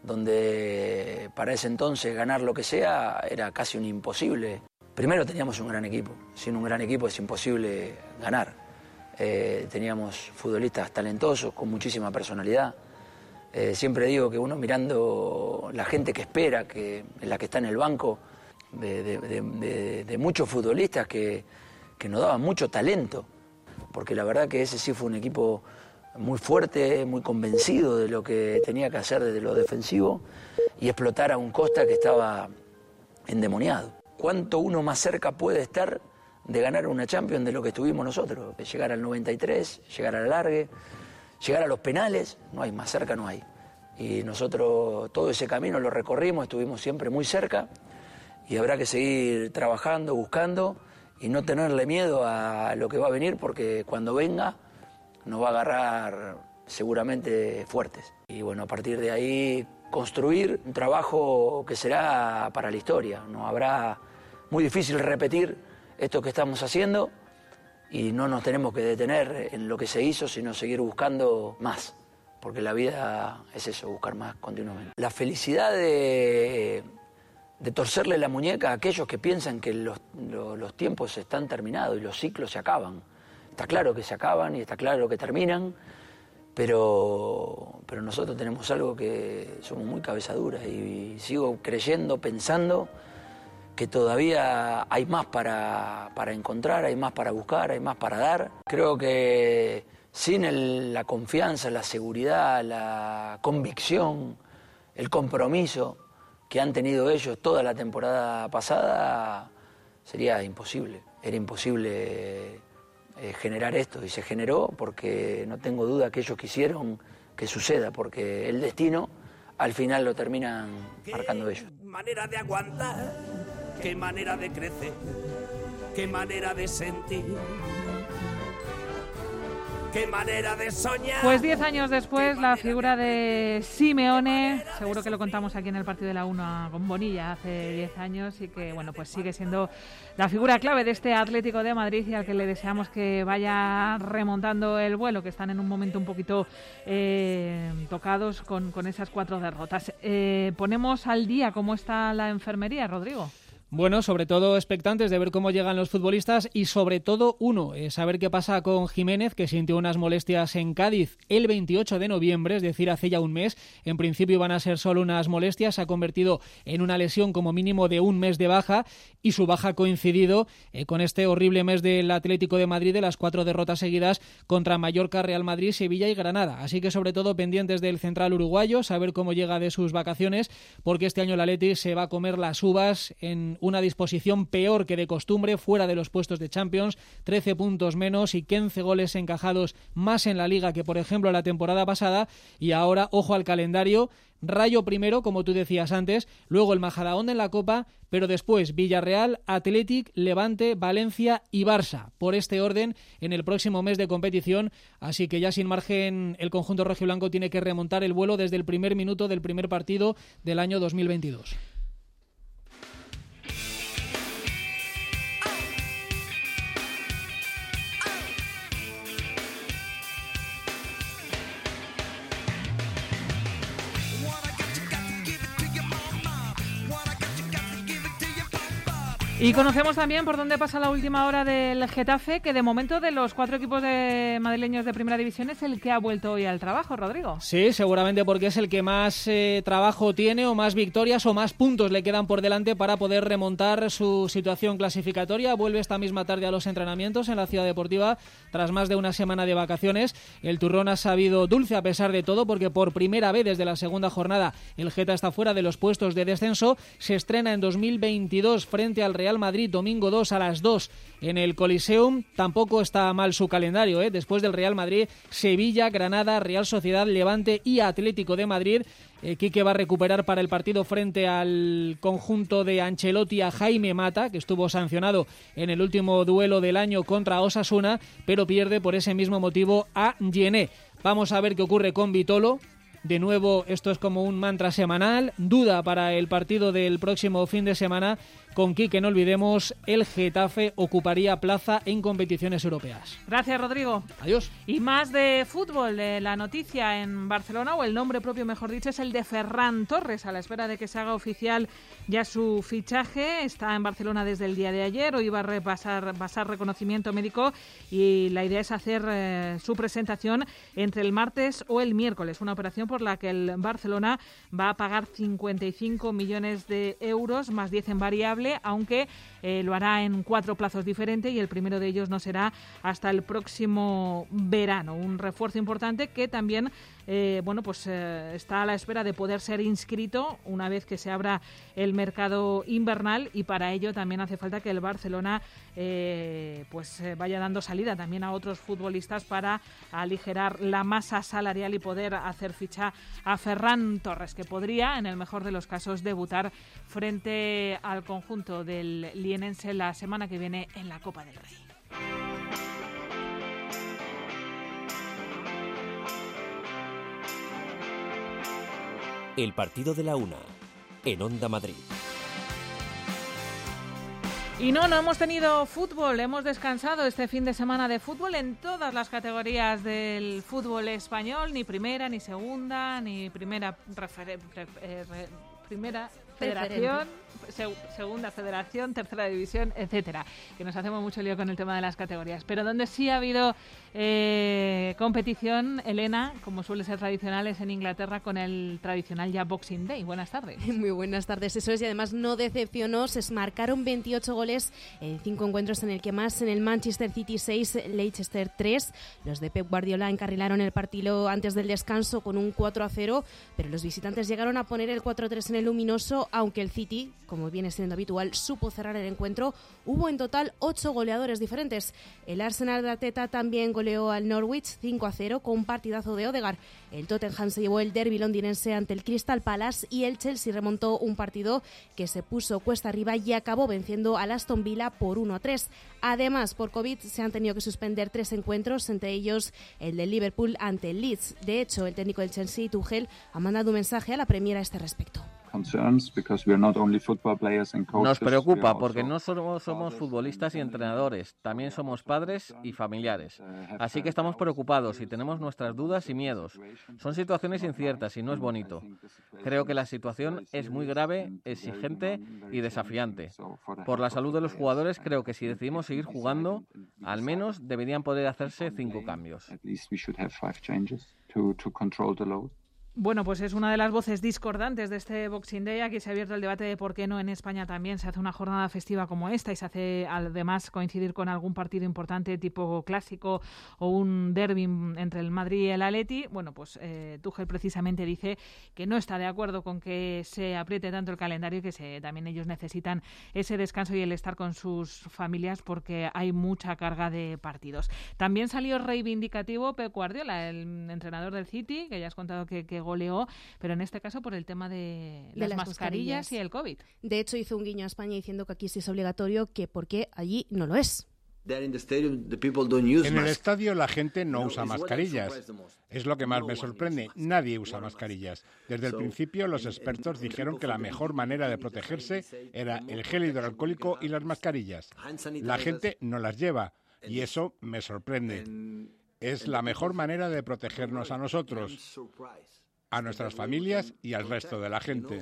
donde para ese entonces ganar lo que sea era casi un imposible. Primero teníamos un gran equipo, sin un gran equipo es imposible ganar. Eh, teníamos futbolistas talentosos, con muchísima personalidad. Eh, siempre digo que uno mirando la gente que espera, que la que está en el banco, de, de, de, de, de muchos futbolistas que, que nos daban mucho talento, porque la verdad que ese sí fue un equipo muy fuerte, muy convencido de lo que tenía que hacer desde lo defensivo y explotar a un Costa que estaba endemoniado. ¿Cuánto uno más cerca puede estar de ganar una Champions de lo que estuvimos nosotros, de llegar al noventa y tres, llegar a la largue, llegar a los penales, no hay, más cerca no hay. Y nosotros todo ese camino lo recorrimos, estuvimos siempre muy cerca y habrá que seguir trabajando, buscando y no tenerle miedo a lo que va a venir, porque cuando venga nos va a agarrar seguramente fuertes. Y bueno, a partir de ahí construir un trabajo que será para la historia. No habrá, muy difícil repetir esto que estamos haciendo y no nos tenemos que detener en lo que se hizo, sino seguir buscando más, porque la vida es eso, buscar más continuamente. La felicidad de, de torcerle la muñeca a aquellos que piensan que los, los, los tiempos están terminados y los ciclos se acaban. Está claro que se acaban y está claro que terminan, pero, pero nosotros tenemos algo que somos muy cabezaduras y, y sigo creyendo, pensando que todavía hay más para, para encontrar, hay más para buscar, hay más para dar. Creo que sin el, la confianza, la seguridad, la convicción, el compromiso que han tenido ellos toda la temporada pasada, sería imposible. Era imposible eh, generar esto y se generó porque no tengo duda que ellos quisieron que suceda, porque el destino al final lo terminan marcando ellos. Qué manera de aguantar, qué manera de crecer, qué manera de sentir, qué manera de soñar. Pues diez años después, la figura de Simeone, seguro que lo contamos aquí en el partido de la uno con Bonilla hace diez años y que, bueno, pues sigue siendo la figura clave de este Atlético de Madrid y al que le deseamos que vaya remontando el vuelo, que están en un momento un poquito eh, tocados con, con esas cuatro derrotas. Eh, ponemos al día cómo está la enfermería, Rodrigo. Bueno, sobre todo expectantes de ver cómo llegan los futbolistas y sobre todo uno, eh, saber qué pasa con Jiménez, que sintió unas molestias en Cádiz el veintiocho de noviembre, es decir, hace ya un mes. En principio iban a ser solo unas molestias, se ha convertido en una lesión como mínimo de un mes de baja y su baja ha coincidido eh, con este horrible mes del Atlético de Madrid, de las cuatro derrotas seguidas contra Mallorca, Real Madrid, Sevilla y Granada. Así que sobre todo pendientes del central uruguayo, saber cómo llega de sus vacaciones, porque este año el Atleti se va a comer las uvas en una disposición peor que de costumbre, fuera de los puestos de Champions, trece puntos menos y quince goles encajados más en la Liga que, por ejemplo, la temporada pasada. Y ahora, ojo al calendario, Rayo primero, como tú decías antes, luego el Majadahonda en la Copa, pero después Villarreal, Athletic, Levante, Valencia y Barça, por este orden en el próximo mes de competición, así que ya sin margen el conjunto rojiblanco tiene que remontar el vuelo desde el primer minuto del primer partido del año dos mil veintidós. Y conocemos también por dónde pasa la última hora del Getafe, que de momento de los cuatro equipos de madrileños de Primera División es el que ha vuelto hoy al trabajo, Rodrigo. Sí, seguramente porque es el que más eh, trabajo tiene o más victorias o más puntos le quedan por delante para poder remontar su situación clasificatoria. Vuelve esta misma tarde a los entrenamientos en la Ciudad Deportiva tras más de una semana de vacaciones. El turrón ha sabido dulce a pesar de todo porque por primera vez desde la segunda jornada el Geta está fuera de los puestos de descenso. Se estrena en dos mil veintidós frente al Real Madrid, domingo dos a las dos en el Coliseum. Tampoco está mal su calendario, ¿eh? Después del Real Madrid, Sevilla, Granada, Real Sociedad, Levante y Atlético de Madrid. Eh, Quique va a recuperar para el partido frente al conjunto de Ancelotti a Jaime Mata, que estuvo sancionado en el último duelo del año contra Osasuna, pero pierde por ese mismo motivo a Yené. Vamos a ver qué ocurre con Vitolo. De nuevo, esto es como un mantra semanal. Duda para el partido del próximo fin de semana. Con Quique, no olvidemos, el Getafe ocuparía plaza en competiciones europeas. Gracias, Rodrigo. Adiós. Y más de fútbol. De la noticia en Barcelona, o el nombre propio, mejor dicho, es el de Ferran Torres, a la espera de que se haga oficial ya su fichaje. Está en Barcelona desde el día de ayer. Hoy va a repasar, pasar reconocimiento médico y la idea es hacer eh, su presentación entre el martes o el miércoles. Una operación por la que el Barcelona va a pagar cincuenta y cinco millones de euros más diez en variable estable, aunque eh, lo hará en cuatro plazos diferentes y el primero de ellos no será hasta el próximo verano. Un refuerzo importante que también eh, bueno, pues eh, está a la espera de poder ser inscrito una vez que se abra el mercado invernal, y para ello también hace falta que el Barcelona eh, pues eh, vaya dando salida también a otros futbolistas para aligerar la masa salarial y poder hacer ficha a Ferran Torres, que podría, en el mejor de los casos, debutar frente al conjunto del lienense la semana que viene en la Copa del Rey. El partido de la una, en Onda Madrid. Y no, no hemos tenido fútbol, hemos descansado este fin de semana de fútbol en todas las categorías del fútbol español, ni primera, ni segunda, ni primera, refer- re- eh, re- primera federación, seg- segunda federación, tercera división, etcétera. Que nos hacemos mucho lío con el tema de las categorías. Pero donde sí ha habido eh, competición, Elena, como suele ser tradicional, es en Inglaterra con el tradicional ya Boxing Day. Buenas tardes. Muy buenas tardes, eso es, y además no decepcionó, se marcaron veintiocho goles en cinco encuentros, en el que más en el Manchester City seis, Leicester tres. Los de Pep Guardiola encarrilaron el partido antes del descanso con un cuatro a cero, pero los visitantes llegaron a poner el cuatro a tres en el luminoso, aunque el City, como viene siendo habitual, supo cerrar el encuentro. Hubo en total ocho goleadores diferentes. El Arsenal de Arteta también goleó al Norwich cinco a cero con un partidazo de Odegaard. El Tottenham se llevó el derbi londinense ante el Crystal Palace y el Chelsea remontó un partido que se puso cuesta arriba y acabó venciendo al Aston Villa por uno a tres. Además, por COVID se han tenido que suspender tres encuentros, entre ellos el del Liverpool ante el Leeds. De hecho, el técnico del Chelsea, Tuchel, ha mandado un mensaje a la Premier a este respecto. Nos preocupa porque no solo somos futbolistas y entrenadores, también somos padres y familiares. Así que estamos preocupados y tenemos nuestras dudas y miedos. Son situaciones inciertas y no es bonito. Creo que la situación es muy grave, exigente y desafiante. Por la salud de los jugadores, creo que si decidimos seguir jugando, al menos deberían poder hacerse cinco cambios. Bueno, pues es una de las voces discordantes de este Boxing Day. Aquí se ha abierto el debate de por qué no en España también se hace una jornada festiva como esta y se hace además coincidir con algún partido importante tipo clásico o un derbi entre el Madrid y el Atleti. Bueno, pues eh, Tuchel precisamente dice que no está de acuerdo con que se apriete tanto el calendario y que se, también ellos necesitan ese descanso y el estar con sus familias porque hay mucha carga de partidos. También salió reivindicativo Pep Guardiola, el entrenador del City, que ya has contado que, que goleó, pero en este caso por el tema de, de las, las mascarillas, mascarillas y el COVID. De hecho, hizo un guiño a España diciendo que aquí sí es obligatorio, que por qué allí no lo es. En el estadio la gente no usa mascarillas. Es lo que más me sorprende. Nadie usa mascarillas. Desde el principio los expertos dijeron que la mejor manera de protegerse era el gel hidroalcohólico y las mascarillas. La gente no las lleva y eso me sorprende. Es la mejor manera de protegernos a nosotros, a nuestras familias y al resto de la gente.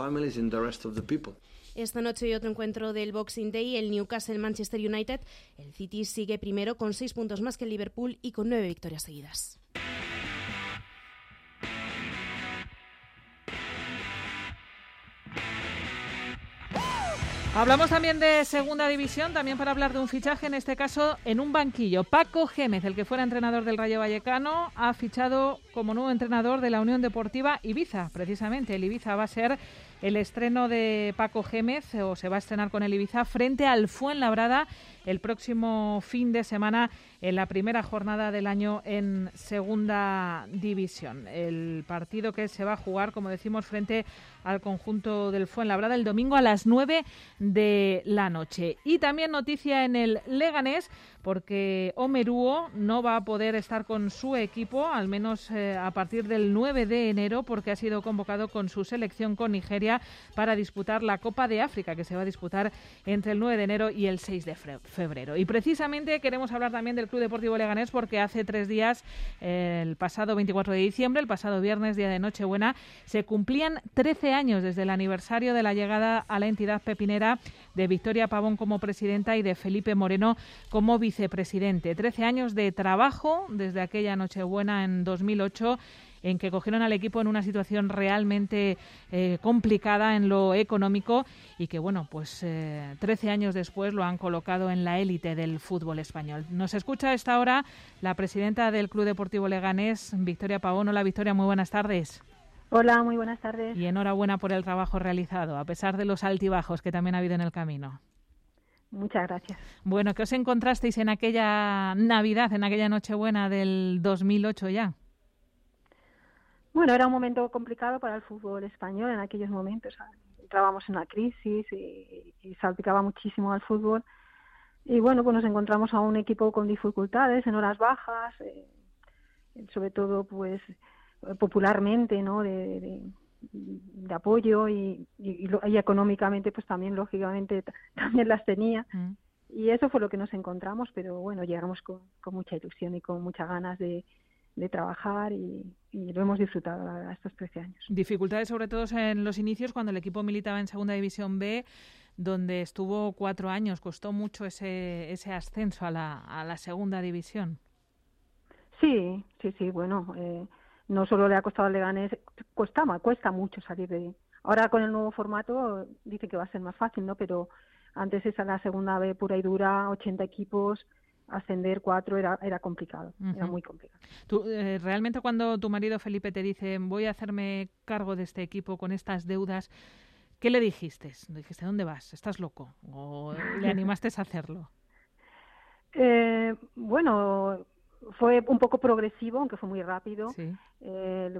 Esta noche hay otro encuentro del Boxing Day, el Newcastle-Manchester United. El City sigue primero con seis puntos más que el Liverpool y con nueve victorias seguidas. Hablamos también de segunda división, también para hablar de un fichaje, en este caso en un banquillo. Paco Gémez, el que fuera entrenador del Rayo Vallecano, ha fichado como nuevo entrenador de la Unión Deportiva Ibiza, precisamente. El Ibiza va a ser el estreno de Paco Gémez, o se va a estrenar con el Ibiza, frente al Fuenlabrada el próximo fin de semana en la primera jornada del año en segunda división. El partido que se va a jugar, como decimos, frente al conjunto del Fuenlabrada el domingo a las nueve de la noche. Y también noticia en el Leganés, porque Omeruo no va a poder estar con su equipo, al menos eh, a partir del nueve de enero, porque ha sido convocado con su selección con Nigeria para disputar la Copa de África, que se va a disputar entre el nueve de enero y el seis de febrero. Y precisamente queremos hablar también del Club Deportivo Leganés, porque hace tres días, eh, el pasado veinticuatro de diciembre, el pasado viernes, día de Nochebuena, se cumplían trece años desde el aniversario de la llegada a la entidad pepinera de Victoria Pavón como presidenta y de Felipe Moreno como vicepresidente. Trece años de trabajo desde aquella Nochebuena en dos mil ocho, en que cogieron al equipo en una situación realmente eh, complicada en lo económico y que, bueno, pues eh, trece años después lo han colocado en la élite del fútbol español. Nos escucha a esta hora la presidenta del Club Deportivo Leganés, Victoria Pavón. Hola, Victoria, muy buenas tardes. Hola, muy buenas tardes. Y enhorabuena por el trabajo realizado, a pesar de los altibajos que también ha habido en el camino. Muchas gracias. Bueno, ¿qué os encontrasteis en aquella Navidad, en aquella Nochebuena del dos mil ocho ya? Bueno, era un momento complicado para el fútbol español en aquellos momentos. Entrábamos en una crisis y, y salpicaba muchísimo al fútbol. Y bueno, pues nos encontramos a un equipo con dificultades, en horas bajas, eh, sobre todo pues popularmente, ¿no? De, de, de apoyo y, y, y económicamente pues también, lógicamente, t- también las tenía. Mm. Y eso fue lo que nos encontramos, pero bueno, llegamos con, con mucha ilusión y con muchas ganas de de trabajar y, y lo hemos disfrutado, la verdad, estos trece años. Dificultades sobre todo en los inicios, cuando el equipo militaba en Segunda División B, donde estuvo cuatro años. Costó mucho ese ese ascenso a la, a la Segunda División. Sí, sí, sí, bueno, eh, no solo le ha costado al Leganés, cuesta, cuesta mucho salir de ahí. Ahora con el nuevo formato dice que va a ser más fácil, ¿no? Pero antes esa la Segunda B pura y dura, ochenta equipos, ascender cuatro era era complicado, uh-huh. era muy complicado. Tú, eh, realmente cuando tu marido Felipe te dice voy a hacerme cargo de este equipo con estas deudas, ¿qué le dijiste? ¿Dijiste dónde vas? ¿Estás loco? ¿O le animaste a hacerlo? Eh, bueno, fue un poco progresivo, aunque fue muy rápido. Sí. Eh,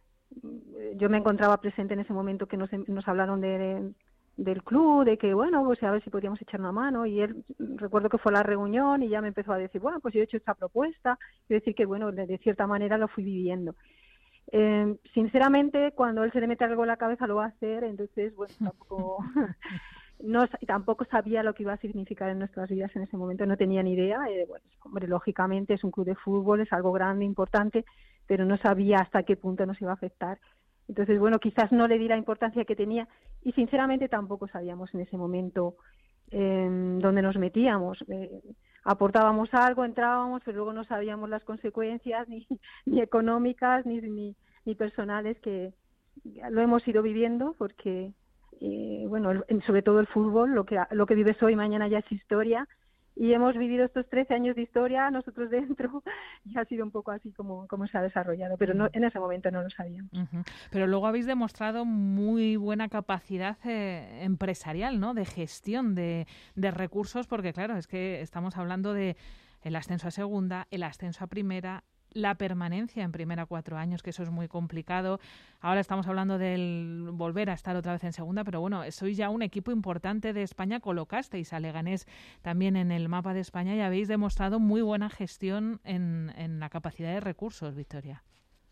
yo me encontraba presente en ese momento que nos, nos hablaron de del club, de que bueno, pues a ver si podíamos echar una mano, y él, recuerdo que fue a la reunión y ya me empezó a decir, bueno, pues yo he hecho esta propuesta, y decir que bueno, de, de cierta manera lo fui viviendo. Eh, sinceramente, cuando él se le mete algo en la cabeza lo va a hacer, entonces bueno, tampoco no, tampoco sabía lo que iba a significar en nuestras vidas en ese momento, no tenía ni idea. Eh, bueno, hombre, lógicamente es un club de fútbol, es algo grande, importante, pero no sabía hasta qué punto nos iba a afectar. Entonces, bueno, quizás no le di la importancia que tenía y sinceramente tampoco sabíamos en ese momento eh, dónde nos metíamos. Eh, aportábamos algo, entrábamos, pero luego no sabíamos las consecuencias ni, ni económicas ni, ni, ni personales, que lo hemos ido viviendo porque, eh, bueno, el, sobre todo el fútbol, lo que, lo que vives hoy, mañana ya es historia. Y hemos vivido estos trece años de historia nosotros dentro y ha sido un poco así como, como se ha desarrollado, pero no, en ese momento no lo sabíamos. Uh-huh. Pero luego habéis demostrado muy buena capacidad eh, empresarial, ¿no? De gestión de, de recursos, porque claro, es que estamos hablando de el ascenso a segunda, el ascenso a primera, la permanencia en primera cuatro años, que eso es muy complicado. Ahora estamos hablando del volver a estar otra vez en segunda, pero bueno, sois ya un equipo importante de España, colocasteis a Leganés también en el mapa de España y habéis demostrado muy buena gestión en, en la capacidad de recursos, Victoria.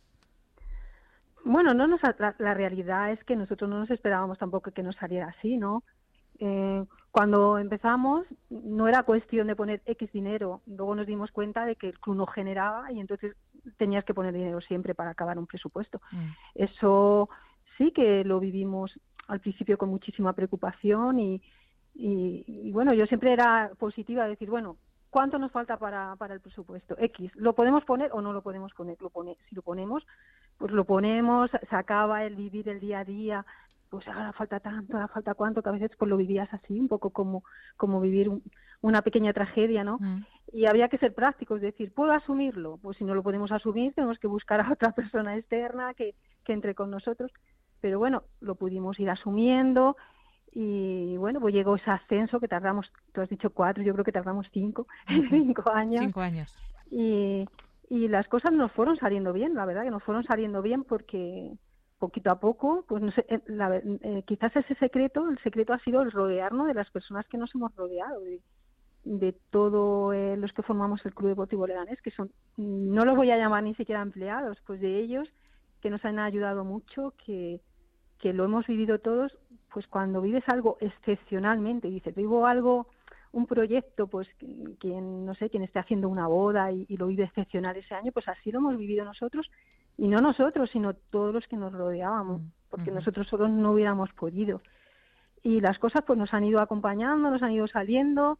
Bueno, no nos, la, la realidad es que nosotros no nos esperábamos tampoco que nos saliera así, ¿no? Eh, cuando empezamos no era cuestión de poner X dinero, luego nos dimos cuenta de que el club no generaba y entonces tenías que poner dinero siempre para acabar un presupuesto. Mm. Eso sí que lo vivimos al principio con muchísima preocupación y, y, y bueno, yo siempre era positiva de decir, bueno, ¿cuánto nos falta para, para el presupuesto? X, ¿lo podemos poner o no lo podemos poner? Lo pone, si lo ponemos, pues lo ponemos, se acaba el vivir el día a día, pues ahora falta tanto, ahora falta cuánto, que a veces pues lo vivías así, un poco como, como vivir un, una pequeña tragedia, ¿no? Mm. Y había que ser prácticos, es decir, ¿puedo asumirlo? Pues si no lo podemos asumir, tenemos que buscar a otra persona externa que, que entre con nosotros. Pero bueno, lo pudimos ir asumiendo y bueno, pues llegó ese ascenso que tardamos, tú has dicho cuatro, yo creo que tardamos cinco, uh-huh. cinco años. Cinco años. Y, y las cosas nos fueron saliendo bien, la verdad que nos fueron saliendo bien porque poquito a poco, pues no sé, la, eh, quizás ese secreto, el secreto ha sido el rodearnos de las personas que nos hemos rodeado, de, de todos eh, los que formamos el Club Deportivo Leganés, que son, no los voy a llamar ni siquiera empleados, pues de ellos que nos han ayudado mucho, que, que lo hemos vivido todos, pues cuando vives algo excepcionalmente, dices, vivo algo, un proyecto, pues quien, no sé, quien esté haciendo una boda y, y lo vive excepcional ese año, pues así lo hemos vivido nosotros. Y no nosotros, sino todos los que nos rodeábamos, porque uh-huh. nosotros solos no hubiéramos podido. y las cosas pues nos han ido acompañando, nos han ido saliendo,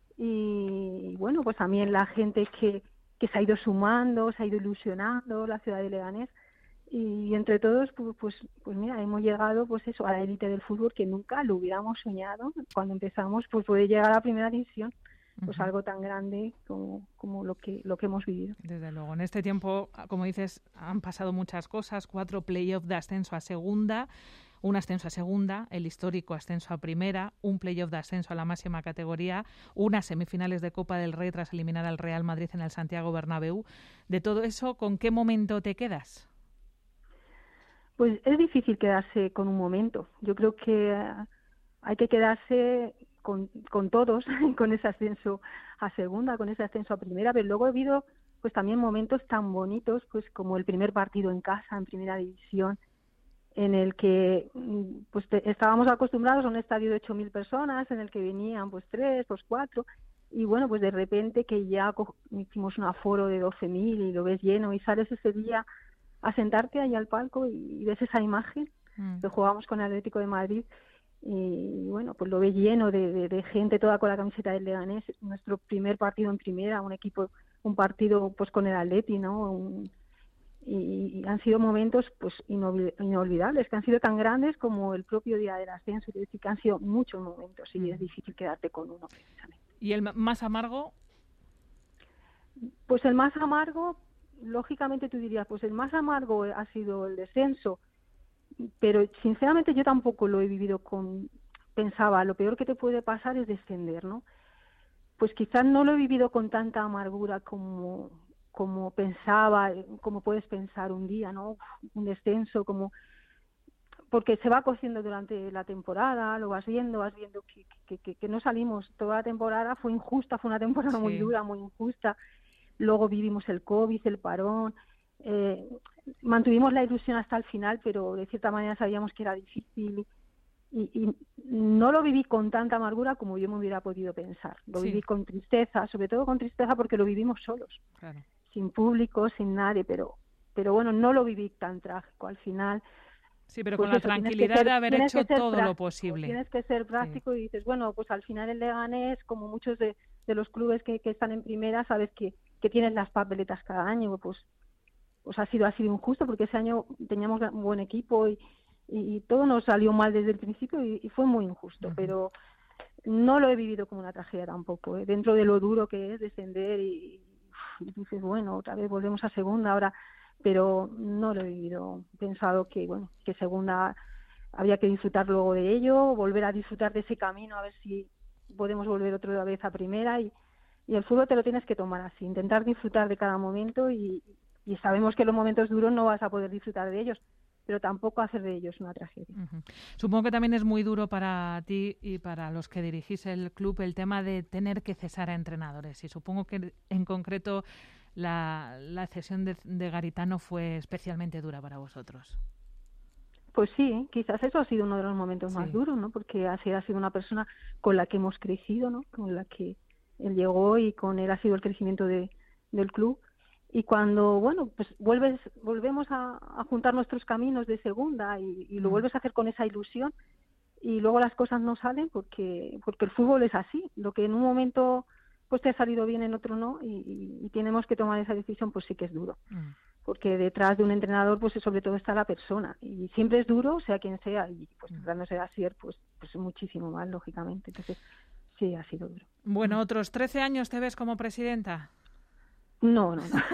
y bueno, pues también la gente que, que se ha ido sumando, se ha ido ilusionando, la ciudad de Leganés, y entre todos pues, pues pues mira, hemos llegado pues eso, a la élite del fútbol, que nunca lo hubiéramos soñado cuando empezamos, pues poder llegar a la primera división, pues uh-huh. algo tan grande como, como lo que lo que hemos vivido. Desde luego, en este tiempo, como dices, han pasado muchas cosas, cuatro playoffs de ascenso a segunda, un ascenso a segunda, el histórico ascenso a primera, un playoff de ascenso a la máxima categoría, unas semifinales de Copa del Rey tras eliminar al Real Madrid en el Santiago Bernabéu. De todo eso, ¿con qué momento te quedas? Pues es difícil quedarse con un momento. Yo creo que hay que quedarse con, con todos, con ese ascenso a segunda, con ese ascenso a primera, pero luego ha habido pues también momentos tan bonitos, pues como el primer partido en casa, en primera división, en el que pues te, estábamos acostumbrados a un estadio de ocho mil personas, en el que venían pues tres, pues cuatro, y bueno, pues de repente que ya co- hicimos un aforo de doce mil y lo ves lleno, y sales ese día a sentarte ahí al palco y, y ves esa imagen, mm. que jugamos con el Atlético de Madrid, y bueno, pues lo ves lleno de, de, de gente toda con la camiseta del Leganés, nuestro primer partido en primera, un equipo, un partido pues con el Atleti, ¿no? Un, y han sido momentos pues inolvidables, que han sido tan grandes como el propio día del ascenso, es decir, que han sido muchos momentos y mm. es difícil quedarte con uno precisamente. ¿Y el más amargo? Pues el más amargo, lógicamente tú dirías, pues el más amargo ha sido el descenso, pero sinceramente yo tampoco lo he vivido con, pensaba, lo peor que te puede pasar es descender, ¿no? Pues quizás no lo he vivido con tanta amargura como... como pensaba, como puedes pensar un día, ¿no? Un descenso, como porque se va cociendo durante la temporada, lo vas viendo, vas viendo que, que, que, que no salimos. Toda la temporada fue injusta, fue una temporada sí. muy dura, muy injusta. Luego vivimos el COVID, el parón, eh, mantuvimos la ilusión hasta el final, pero de cierta manera sabíamos que era difícil y, y no lo viví con tanta amargura como yo me hubiera podido pensar. Lo sí. viví con tristeza, sobre todo con tristeza porque lo vivimos solos. Claro. Sin público, sin nadie, pero pero bueno, no lo viví tan trágico al final. Sí, pero pues con eso, la tranquilidad ser, de haber hecho todo práctico, lo posible. Tienes que ser práctico sí. y dices, bueno, pues al final el Leganés, como muchos de, de los clubes que, que están en primera, sabes que, que tienen las papeletas cada año, pues pues ha sido ha sido injusto porque ese año teníamos un buen equipo y, y, y todo nos salió mal desde el principio y, y fue muy injusto, uh-huh. pero no lo he vivido como una tragedia tampoco, ¿eh? Dentro de lo duro que es descender y y dices, bueno, otra vez volvemos a segunda ahora, pero no lo he vivido. He pensado que, bueno, que segunda había que disfrutar luego de ello, volver a disfrutar de ese camino, a ver si podemos volver otra vez a primera, y, y el fútbol te lo tienes que tomar así, intentar disfrutar de cada momento, y, y sabemos que los momentos duros no vas a poder disfrutar de ellos, pero tampoco hacer de ellos una tragedia. Uh-huh. Supongo que también es muy duro para ti y para los que dirigís el club el tema de tener que cesar a entrenadores, y supongo que en concreto la, la cesión de, de Garitano fue especialmente dura para vosotros. Pues sí, quizás eso ha sido uno de los momentos sí. más duros, ¿no? Porque así ha sido una persona con la que hemos crecido, ¿no? Con la que él llegó y con él ha sido el crecimiento de, del club. Y cuando, bueno, pues vuelves, volvemos a, a juntar nuestros caminos de segunda y, y lo vuelves a hacer con esa ilusión, y luego las cosas no salen porque porque el fútbol es así. Lo que en un momento pues te ha salido bien, en otro no, y, y, y tenemos que tomar esa decisión, pues sí que es duro. Mm. Porque detrás de un entrenador pues sobre todo está la persona, y siempre es duro, sea quien sea, y pues tratándose de Asier, pues, pues muchísimo más, lógicamente. Entonces sí, ha sido duro. Bueno, ¿otros trece años te ves como presidenta? No, no, no.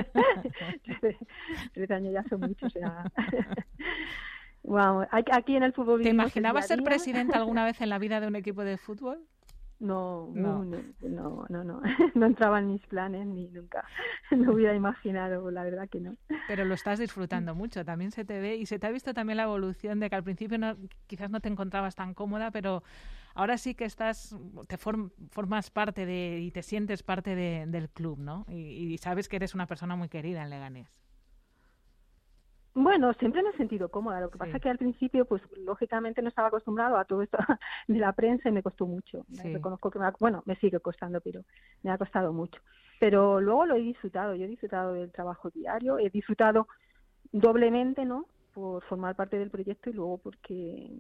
trece años ya son muchos. Ya. Vamos, aquí en el fútbol... ¿Te imaginabas ser presidenta alguna vez en la vida de un equipo de fútbol? No, no, no, no, no, no, no entraba en mis planes ni nunca. No hubiera imaginado, la verdad que no. Pero lo estás disfrutando mucho, también se te ve y se te ha visto también la evolución de que al principio no, quizás no te encontrabas tan cómoda, pero ahora sí que estás, te form, formas parte de y te sientes parte de, del club, ¿no? Y, y sabes que eres una persona muy querida en Leganés. Bueno, siempre me he sentido cómoda. Lo que sí. pasa es que al principio, pues lógicamente no estaba acostumbrado a todo esto de la prensa y me costó mucho. Sí. Reconozco que me ha, bueno, me sigue costando, pero me ha costado mucho. Pero luego lo he disfrutado. Yo he disfrutado del trabajo diario, he disfrutado doblemente, ¿no? Por formar parte del proyecto y luego porque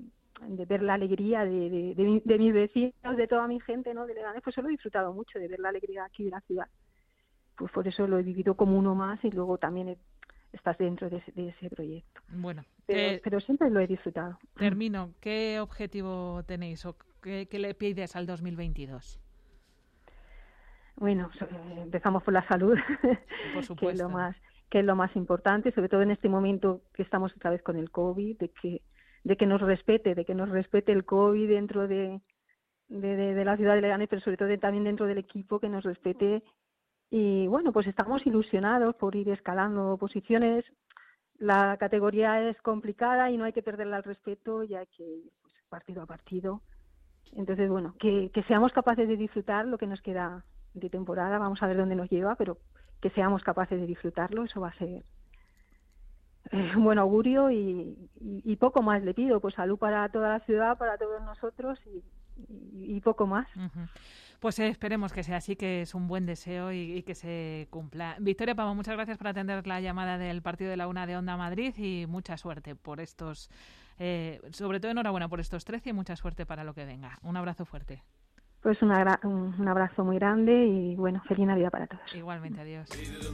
de ver la alegría de, de, de, de mis vecinos, de toda mi gente, ¿no? De Leganés, pues yo lo he disfrutado mucho de ver la alegría aquí de la ciudad. Pues por eso lo he vivido como uno más y luego también he, estás dentro de ese, de ese proyecto. Bueno, pero, eh, pero siempre lo he disfrutado. Termino. ¿Qué objetivo tenéis o qué, qué le pides al dos mil veintidós? Bueno, empezamos por la salud, por supuesto. que es lo más que es lo más importante, sobre todo en este momento que estamos otra vez con el COVID, de que de que nos respete, de que nos respete el COVID dentro de, de, de, de la ciudad de Leganés, pero sobre todo de, también dentro del equipo, que nos respete. Y bueno, pues estamos ilusionados por ir escalando posiciones. La categoría es complicada y no hay que perderle el respeto, ya que pues, partido a partido. Entonces, bueno, que, que seamos capaces de disfrutar lo que nos queda de temporada, vamos a ver dónde nos lleva, pero que seamos capaces de disfrutarlo, eso va a ser eh, un buen augurio y, y, y poco más le pido, pues salud para toda la ciudad, para todos nosotros y, y, y poco más. Uh-huh. Pues eh, esperemos que sea así, que es un buen deseo y, y que se cumpla. Victoria Pamo, muchas gracias por atender la llamada del partido de la una de Onda Madrid y mucha suerte por estos, eh, sobre todo enhorabuena por estos trece y mucha suerte para lo que venga. Un abrazo fuerte. Pues una, un, un abrazo muy grande y bueno, feliz Navidad para todos. Igualmente, adiós.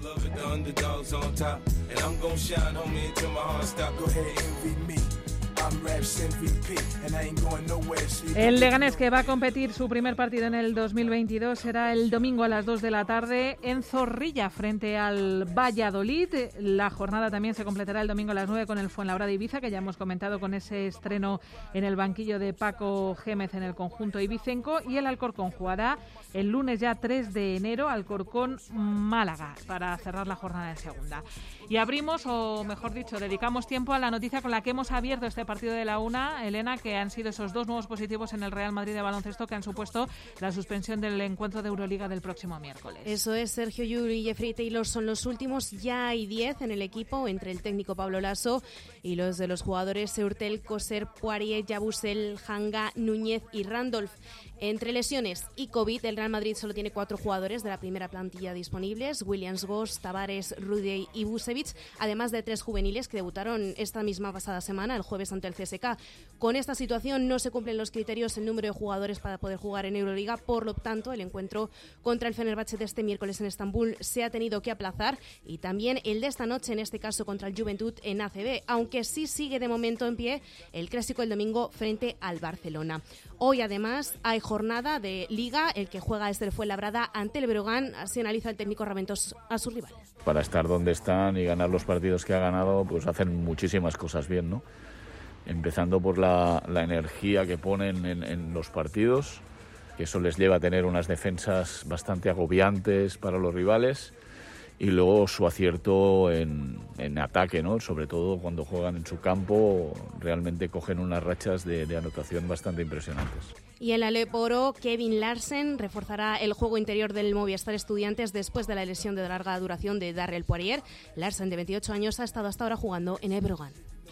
El Leganés, que va a competir su primer partido en el dos mil veintidós, será el domingo a las dos de la tarde en Zorrilla frente al Valladolid. La jornada también se completará el domingo a las nueve con el Fuenlabrada Ibiza, que ya hemos comentado con ese estreno en el banquillo de Paco Gémez en el conjunto ibicenco, y el Alcorcón jugará el lunes ya tres de enero Alcorcón Málaga para cerrar la jornada de segunda. Y abrimos, o mejor dicho, dedicamos tiempo a la noticia con la que hemos abierto este partido de la una, Elena, que han sido esos dos nuevos positivos en el Real Madrid de baloncesto que han supuesto la suspensión del encuentro de Euroliga del próximo miércoles. Eso es, Sergio Llull y Jeffrey Taylor son los últimos. Ya hay diez en el equipo, entre el técnico Pablo Lasso y los de los jugadores Seurtel, Coser, Poirier, Yabusel, Hanga, Núñez y Randolph. Entre lesiones y COVID, el Real Madrid solo tiene cuatro jugadores de la primera plantilla disponibles: Williams, Goss, Tavares, Rudiy y Busevich, además de tres juveniles que debutaron esta misma pasada semana, el jueves ante el C S K. Con esta situación no se cumplen los criterios el número de jugadores para poder jugar en Euroliga, por lo tanto el encuentro contra el Fenerbahce de este miércoles en Estambul se ha tenido que aplazar, y también el de esta noche, en este caso contra el Juventud en A C B, aunque sí sigue de momento en pie el clásico el domingo frente al Barcelona. Hoy además hay jornada de Liga, el que juega es el Fuenlabrada ante el Breogán. Así analiza el técnico Raventos a su rival. Para estar donde están y ganar los partidos que ha ganado, pues hacen muchísimas cosas bien, ¿no? Empezando por la, la energía que ponen en, en los partidos, que eso les lleva a tener unas defensas bastante agobiantes para los rivales, y luego su acierto en, en ataque, ¿no? Sobre todo cuando juegan en su campo, realmente cogen unas rachas de, de anotación bastante impresionantes. Y en la Leporo, Kevin Larsen reforzará el juego interior del Movistar Estudiantes después de la lesión de larga duración de Darrell Poirier. Larsen, de veintiocho años, ha estado hasta ahora jugando en el Breogán.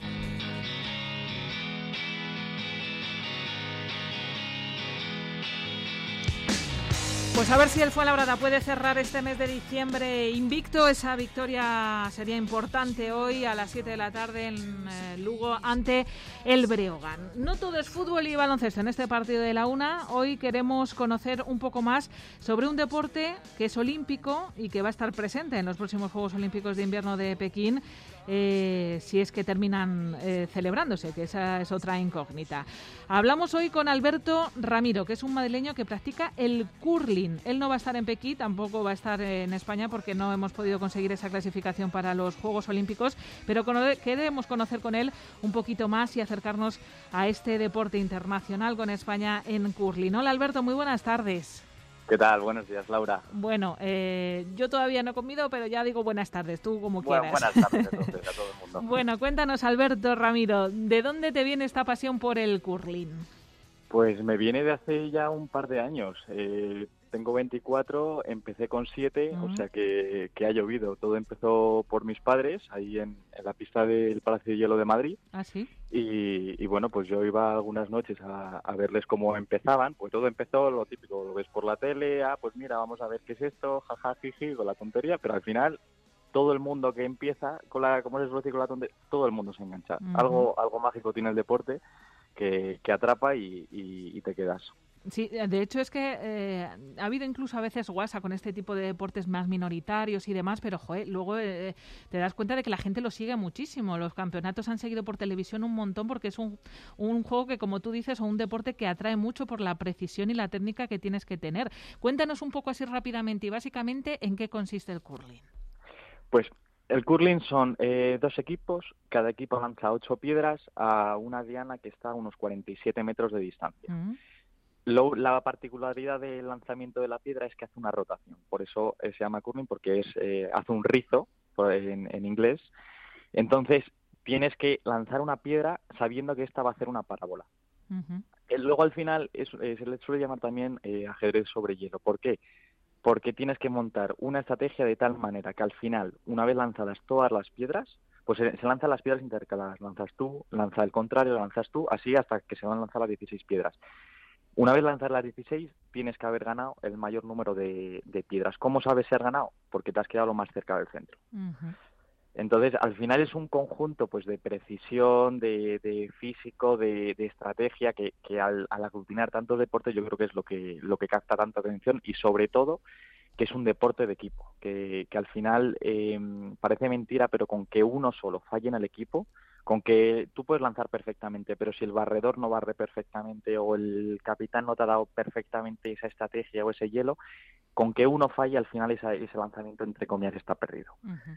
Pues a ver si el Fuenlabrada puede cerrar este mes de diciembre invicto. Esa victoria sería importante hoy a las siete de la tarde en eh, Lugo ante el Breogán. No todo es fútbol y baloncesto en este partido de la una. Hoy queremos conocer un poco más sobre un deporte que es olímpico y que va a estar presente en los próximos Juegos Olímpicos de Invierno de Pekín. Eh, si es que terminan eh, celebrándose, que esa es otra incógnita. Hablamos hoy con Alberto Ramiro, que es un madrileño que practica el curling. Él no va a estar en Pekín, tampoco va a estar en España porque no hemos podido conseguir esa clasificación para los Juegos Olímpicos, pero queremos conocer con él un poquito más y acercarnos a este deporte internacional con España en curling. Hola Alberto, muy buenas tardes. ¿Qué tal? Buenos días, Laura. Bueno, eh, yo todavía no he comido, pero ya digo buenas tardes, tú como bueno, quieras. Buenas tardes entonces a todo el mundo. Bueno, cuéntanos, Alberto Ramiro, ¿de dónde te viene esta pasión por el curling? Pues me viene de hace ya un par de años. Eh, tengo veinticuatro, empecé con siete, uh-huh. o sea que, que ha llovido. Todo empezó por mis padres, ahí en, en la pista del Palacio de Hielo de Madrid. ¿Ah, sí? Y, y bueno, pues yo iba algunas noches a, a verles cómo empezaban. Pues todo empezó lo típico, lo ves por la tele, ah, pues mira, vamos a ver qué es esto, jaja, jiji, con la tontería, pero al final todo el mundo que empieza, con la, como se suele decir, con la tontería, todo el mundo se engancha. Uh-huh. Algo, algo mágico tiene el deporte. que, que atrapa y, y, y te quedas. Sí, de hecho es que eh, ha habido incluso a veces guasa con este tipo de deportes más minoritarios y demás, pero joder, luego eh, te das cuenta de que la gente lo sigue muchísimo. Los campeonatos han seguido por televisión un montón porque es un, un juego que, como tú dices, o un deporte que atrae mucho por la precisión y la técnica que tienes que tener. Cuéntanos un poco así rápidamente y básicamente en qué consiste el curling. Pues el curling son eh, dos equipos, cada equipo lanza ocho piedras a una diana que está a unos cuarenta y siete metros de distancia. Uh-huh. Lo, la particularidad del lanzamiento de la piedra es que hace una rotación, por eso eh, se llama curling, porque es eh, hace un rizo en, en inglés. Entonces tienes que lanzar una piedra sabiendo que esta va a hacer una parábola. Uh-huh. Eh, luego al final es, eh, se le suele llamar también eh, ajedrez sobre hielo. ¿Por qué? Porque tienes que montar una estrategia de tal manera que al final, una vez lanzadas todas las piedras, pues se, se lanzan las piedras intercaladas. Lanzas tú, lanza el contrario, lanzas tú, así hasta que se van a lanzar las dieciséis piedras. Una vez lanzar las dieciséis, tienes que haber ganado el mayor número de, de piedras. ¿Cómo sabes si has ganado? Porque te has quedado lo más cerca del centro. Uh-huh. Entonces, al final es un conjunto pues de precisión, de, de físico, de, de estrategia, que, que al, al aglutinar tantos deportes yo creo que es lo que, lo que capta tanta atención y, sobre todo, que es un deporte de equipo. Que, que al final eh, parece mentira, pero con que uno solo falle en el equipo, con que tú puedes lanzar perfectamente, pero si el barredor no barre perfectamente o el capitán no te ha dado perfectamente esa estrategia o ese hielo, con que uno falle, al final esa, ese lanzamiento, entre comillas, está perdido. Uh-huh.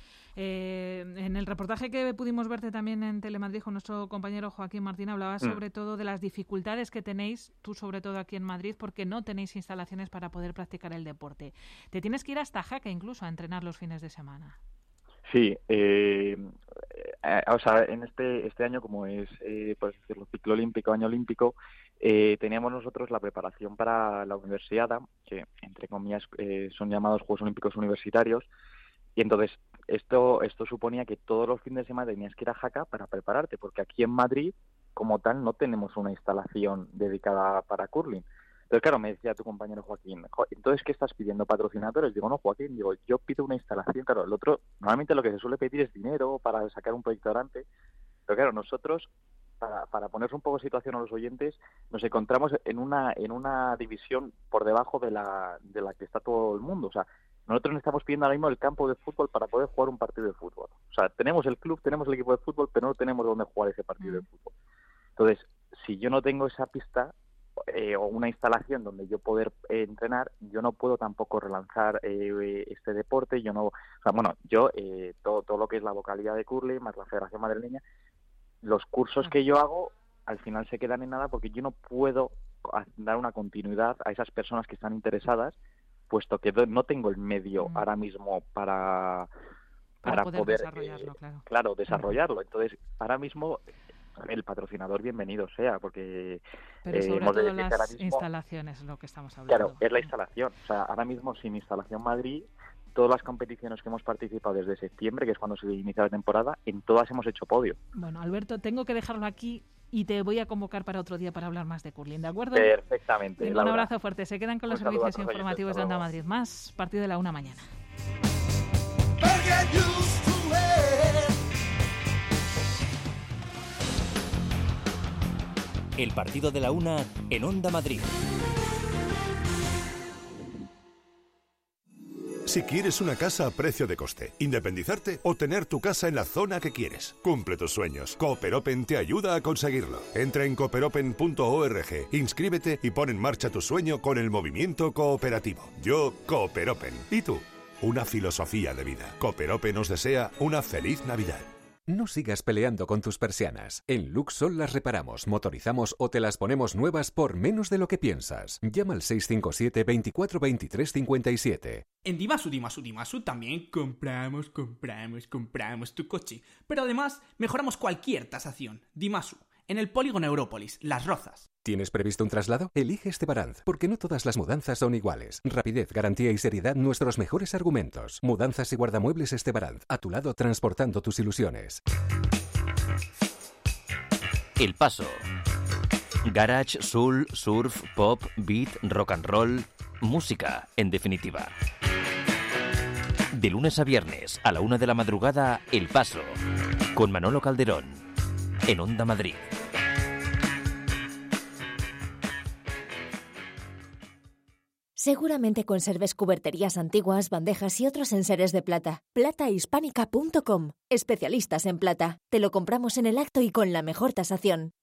Eh, en el reportaje que pudimos verte también en Telemadrid con nuestro compañero Joaquín Martín, hablabas mm. sobre todo de las dificultades que tenéis, tú sobre todo aquí en Madrid, porque no tenéis instalaciones para poder practicar el deporte. Te tienes que ir hasta Jaca incluso a entrenar los fines de semana. Sí, eh, eh, o sea, en este este año, como es, eh, por decirlo, ciclo olímpico, año olímpico, eh, teníamos nosotros la preparación para la universidad, que entre comillas eh, son llamados Juegos Olímpicos Universitarios, y entonces esto esto suponía que todos los fines de semana tenías que ir a Jaca para prepararte, porque aquí en Madrid, como tal, no tenemos una instalación dedicada para curling. Entonces, claro, me decía tu compañero Joaquín, entonces, ¿qué estás pidiendo? ¿Patrocinadores? Digo, no, Joaquín, digo, yo pido una instalación. Claro, el otro, normalmente lo que se suele pedir es dinero para sacar un proyecto adelante. Pero claro, nosotros, para, para poner un poco de situación a los oyentes, nos encontramos en una en una división por debajo de la de la que está todo el mundo. O sea, nosotros estamos pidiendo ahora mismo el campo de fútbol para poder jugar un partido de fútbol. O sea, tenemos el club, tenemos el equipo de fútbol, pero no tenemos dónde jugar ese partido mm. de fútbol. Entonces, si yo no tengo esa pista, Eh, o una instalación donde yo poder eh, entrenar, yo no puedo tampoco relanzar eh, este deporte. Yo no, o sea, bueno, yo eh, todo, todo lo que es la vocalidad de curling más la Federación Madrileña, los cursos que yo hago al final se quedan en nada porque yo no puedo dar una continuidad a esas personas que están interesadas, puesto que no tengo el medio mm. ahora mismo para para, para poder, poder desarrollarlo, eh, claro. claro, desarrollarlo. Entonces, ahora mismo el patrocinador bienvenido sea, porque pero sobre eh, hemos todo de decir las ahora mismo, instalaciones es lo que estamos hablando. Claro, es la instalación. O sea, ahora mismo sin Instalación Madrid, todas las competiciones que hemos participado desde septiembre, que es cuando se inicia la temporada, en todas hemos hecho podio. Bueno, Alberto, tengo que dejarlo aquí y te voy a convocar para otro día para hablar más de curling, ¿de acuerdo? Perfectamente. Venga, un abrazo fuerte. Se quedan con los servicios informativos de Onda Madrid. Más partido de la una mañana. El partido de la una en Onda Madrid. Si quieres una casa a precio de coste, independizarte o tener tu casa en la zona que quieres, cumple tus sueños. Cooperopen te ayuda a conseguirlo. Entra en cooperopen punto org, inscríbete y pon en marcha tu sueño con el movimiento cooperativo. Yo, Cooperopen. ¿Y tú? Una filosofía de vida. Cooperopen nos desea una feliz Navidad. No sigas peleando con tus persianas. En Luxol las reparamos, motorizamos o te las ponemos nuevas por menos de lo que piensas. Llama al seis cinco siete, veinticuatro, veintitrés, cincuenta y siete. En Dimasu, Dimasu, Dimasu también compramos, compramos, compramos tu coche. Pero además mejoramos cualquier tasación. Dimasu, en el polígono Európolis, Las Rozas. ¿Tienes previsto un traslado? Elige Estebaranz, porque no todas las mudanzas son iguales. Rapidez, garantía y seriedad, nuestros mejores argumentos. Mudanzas y guardamuebles Estebaranz, a tu lado transportando tus ilusiones. El Paso. Garage, soul, surf, pop, beat, rock and roll. Música, en definitiva. De lunes a viernes, a la una de la madrugada, El Paso. Con Manolo Calderón. En Onda Madrid. Seguramente conserves cuberterías antiguas, bandejas y otros enseres de plata. plata hispánica punto com. Especialistas en plata. Te lo compramos en el acto y con la mejor tasación.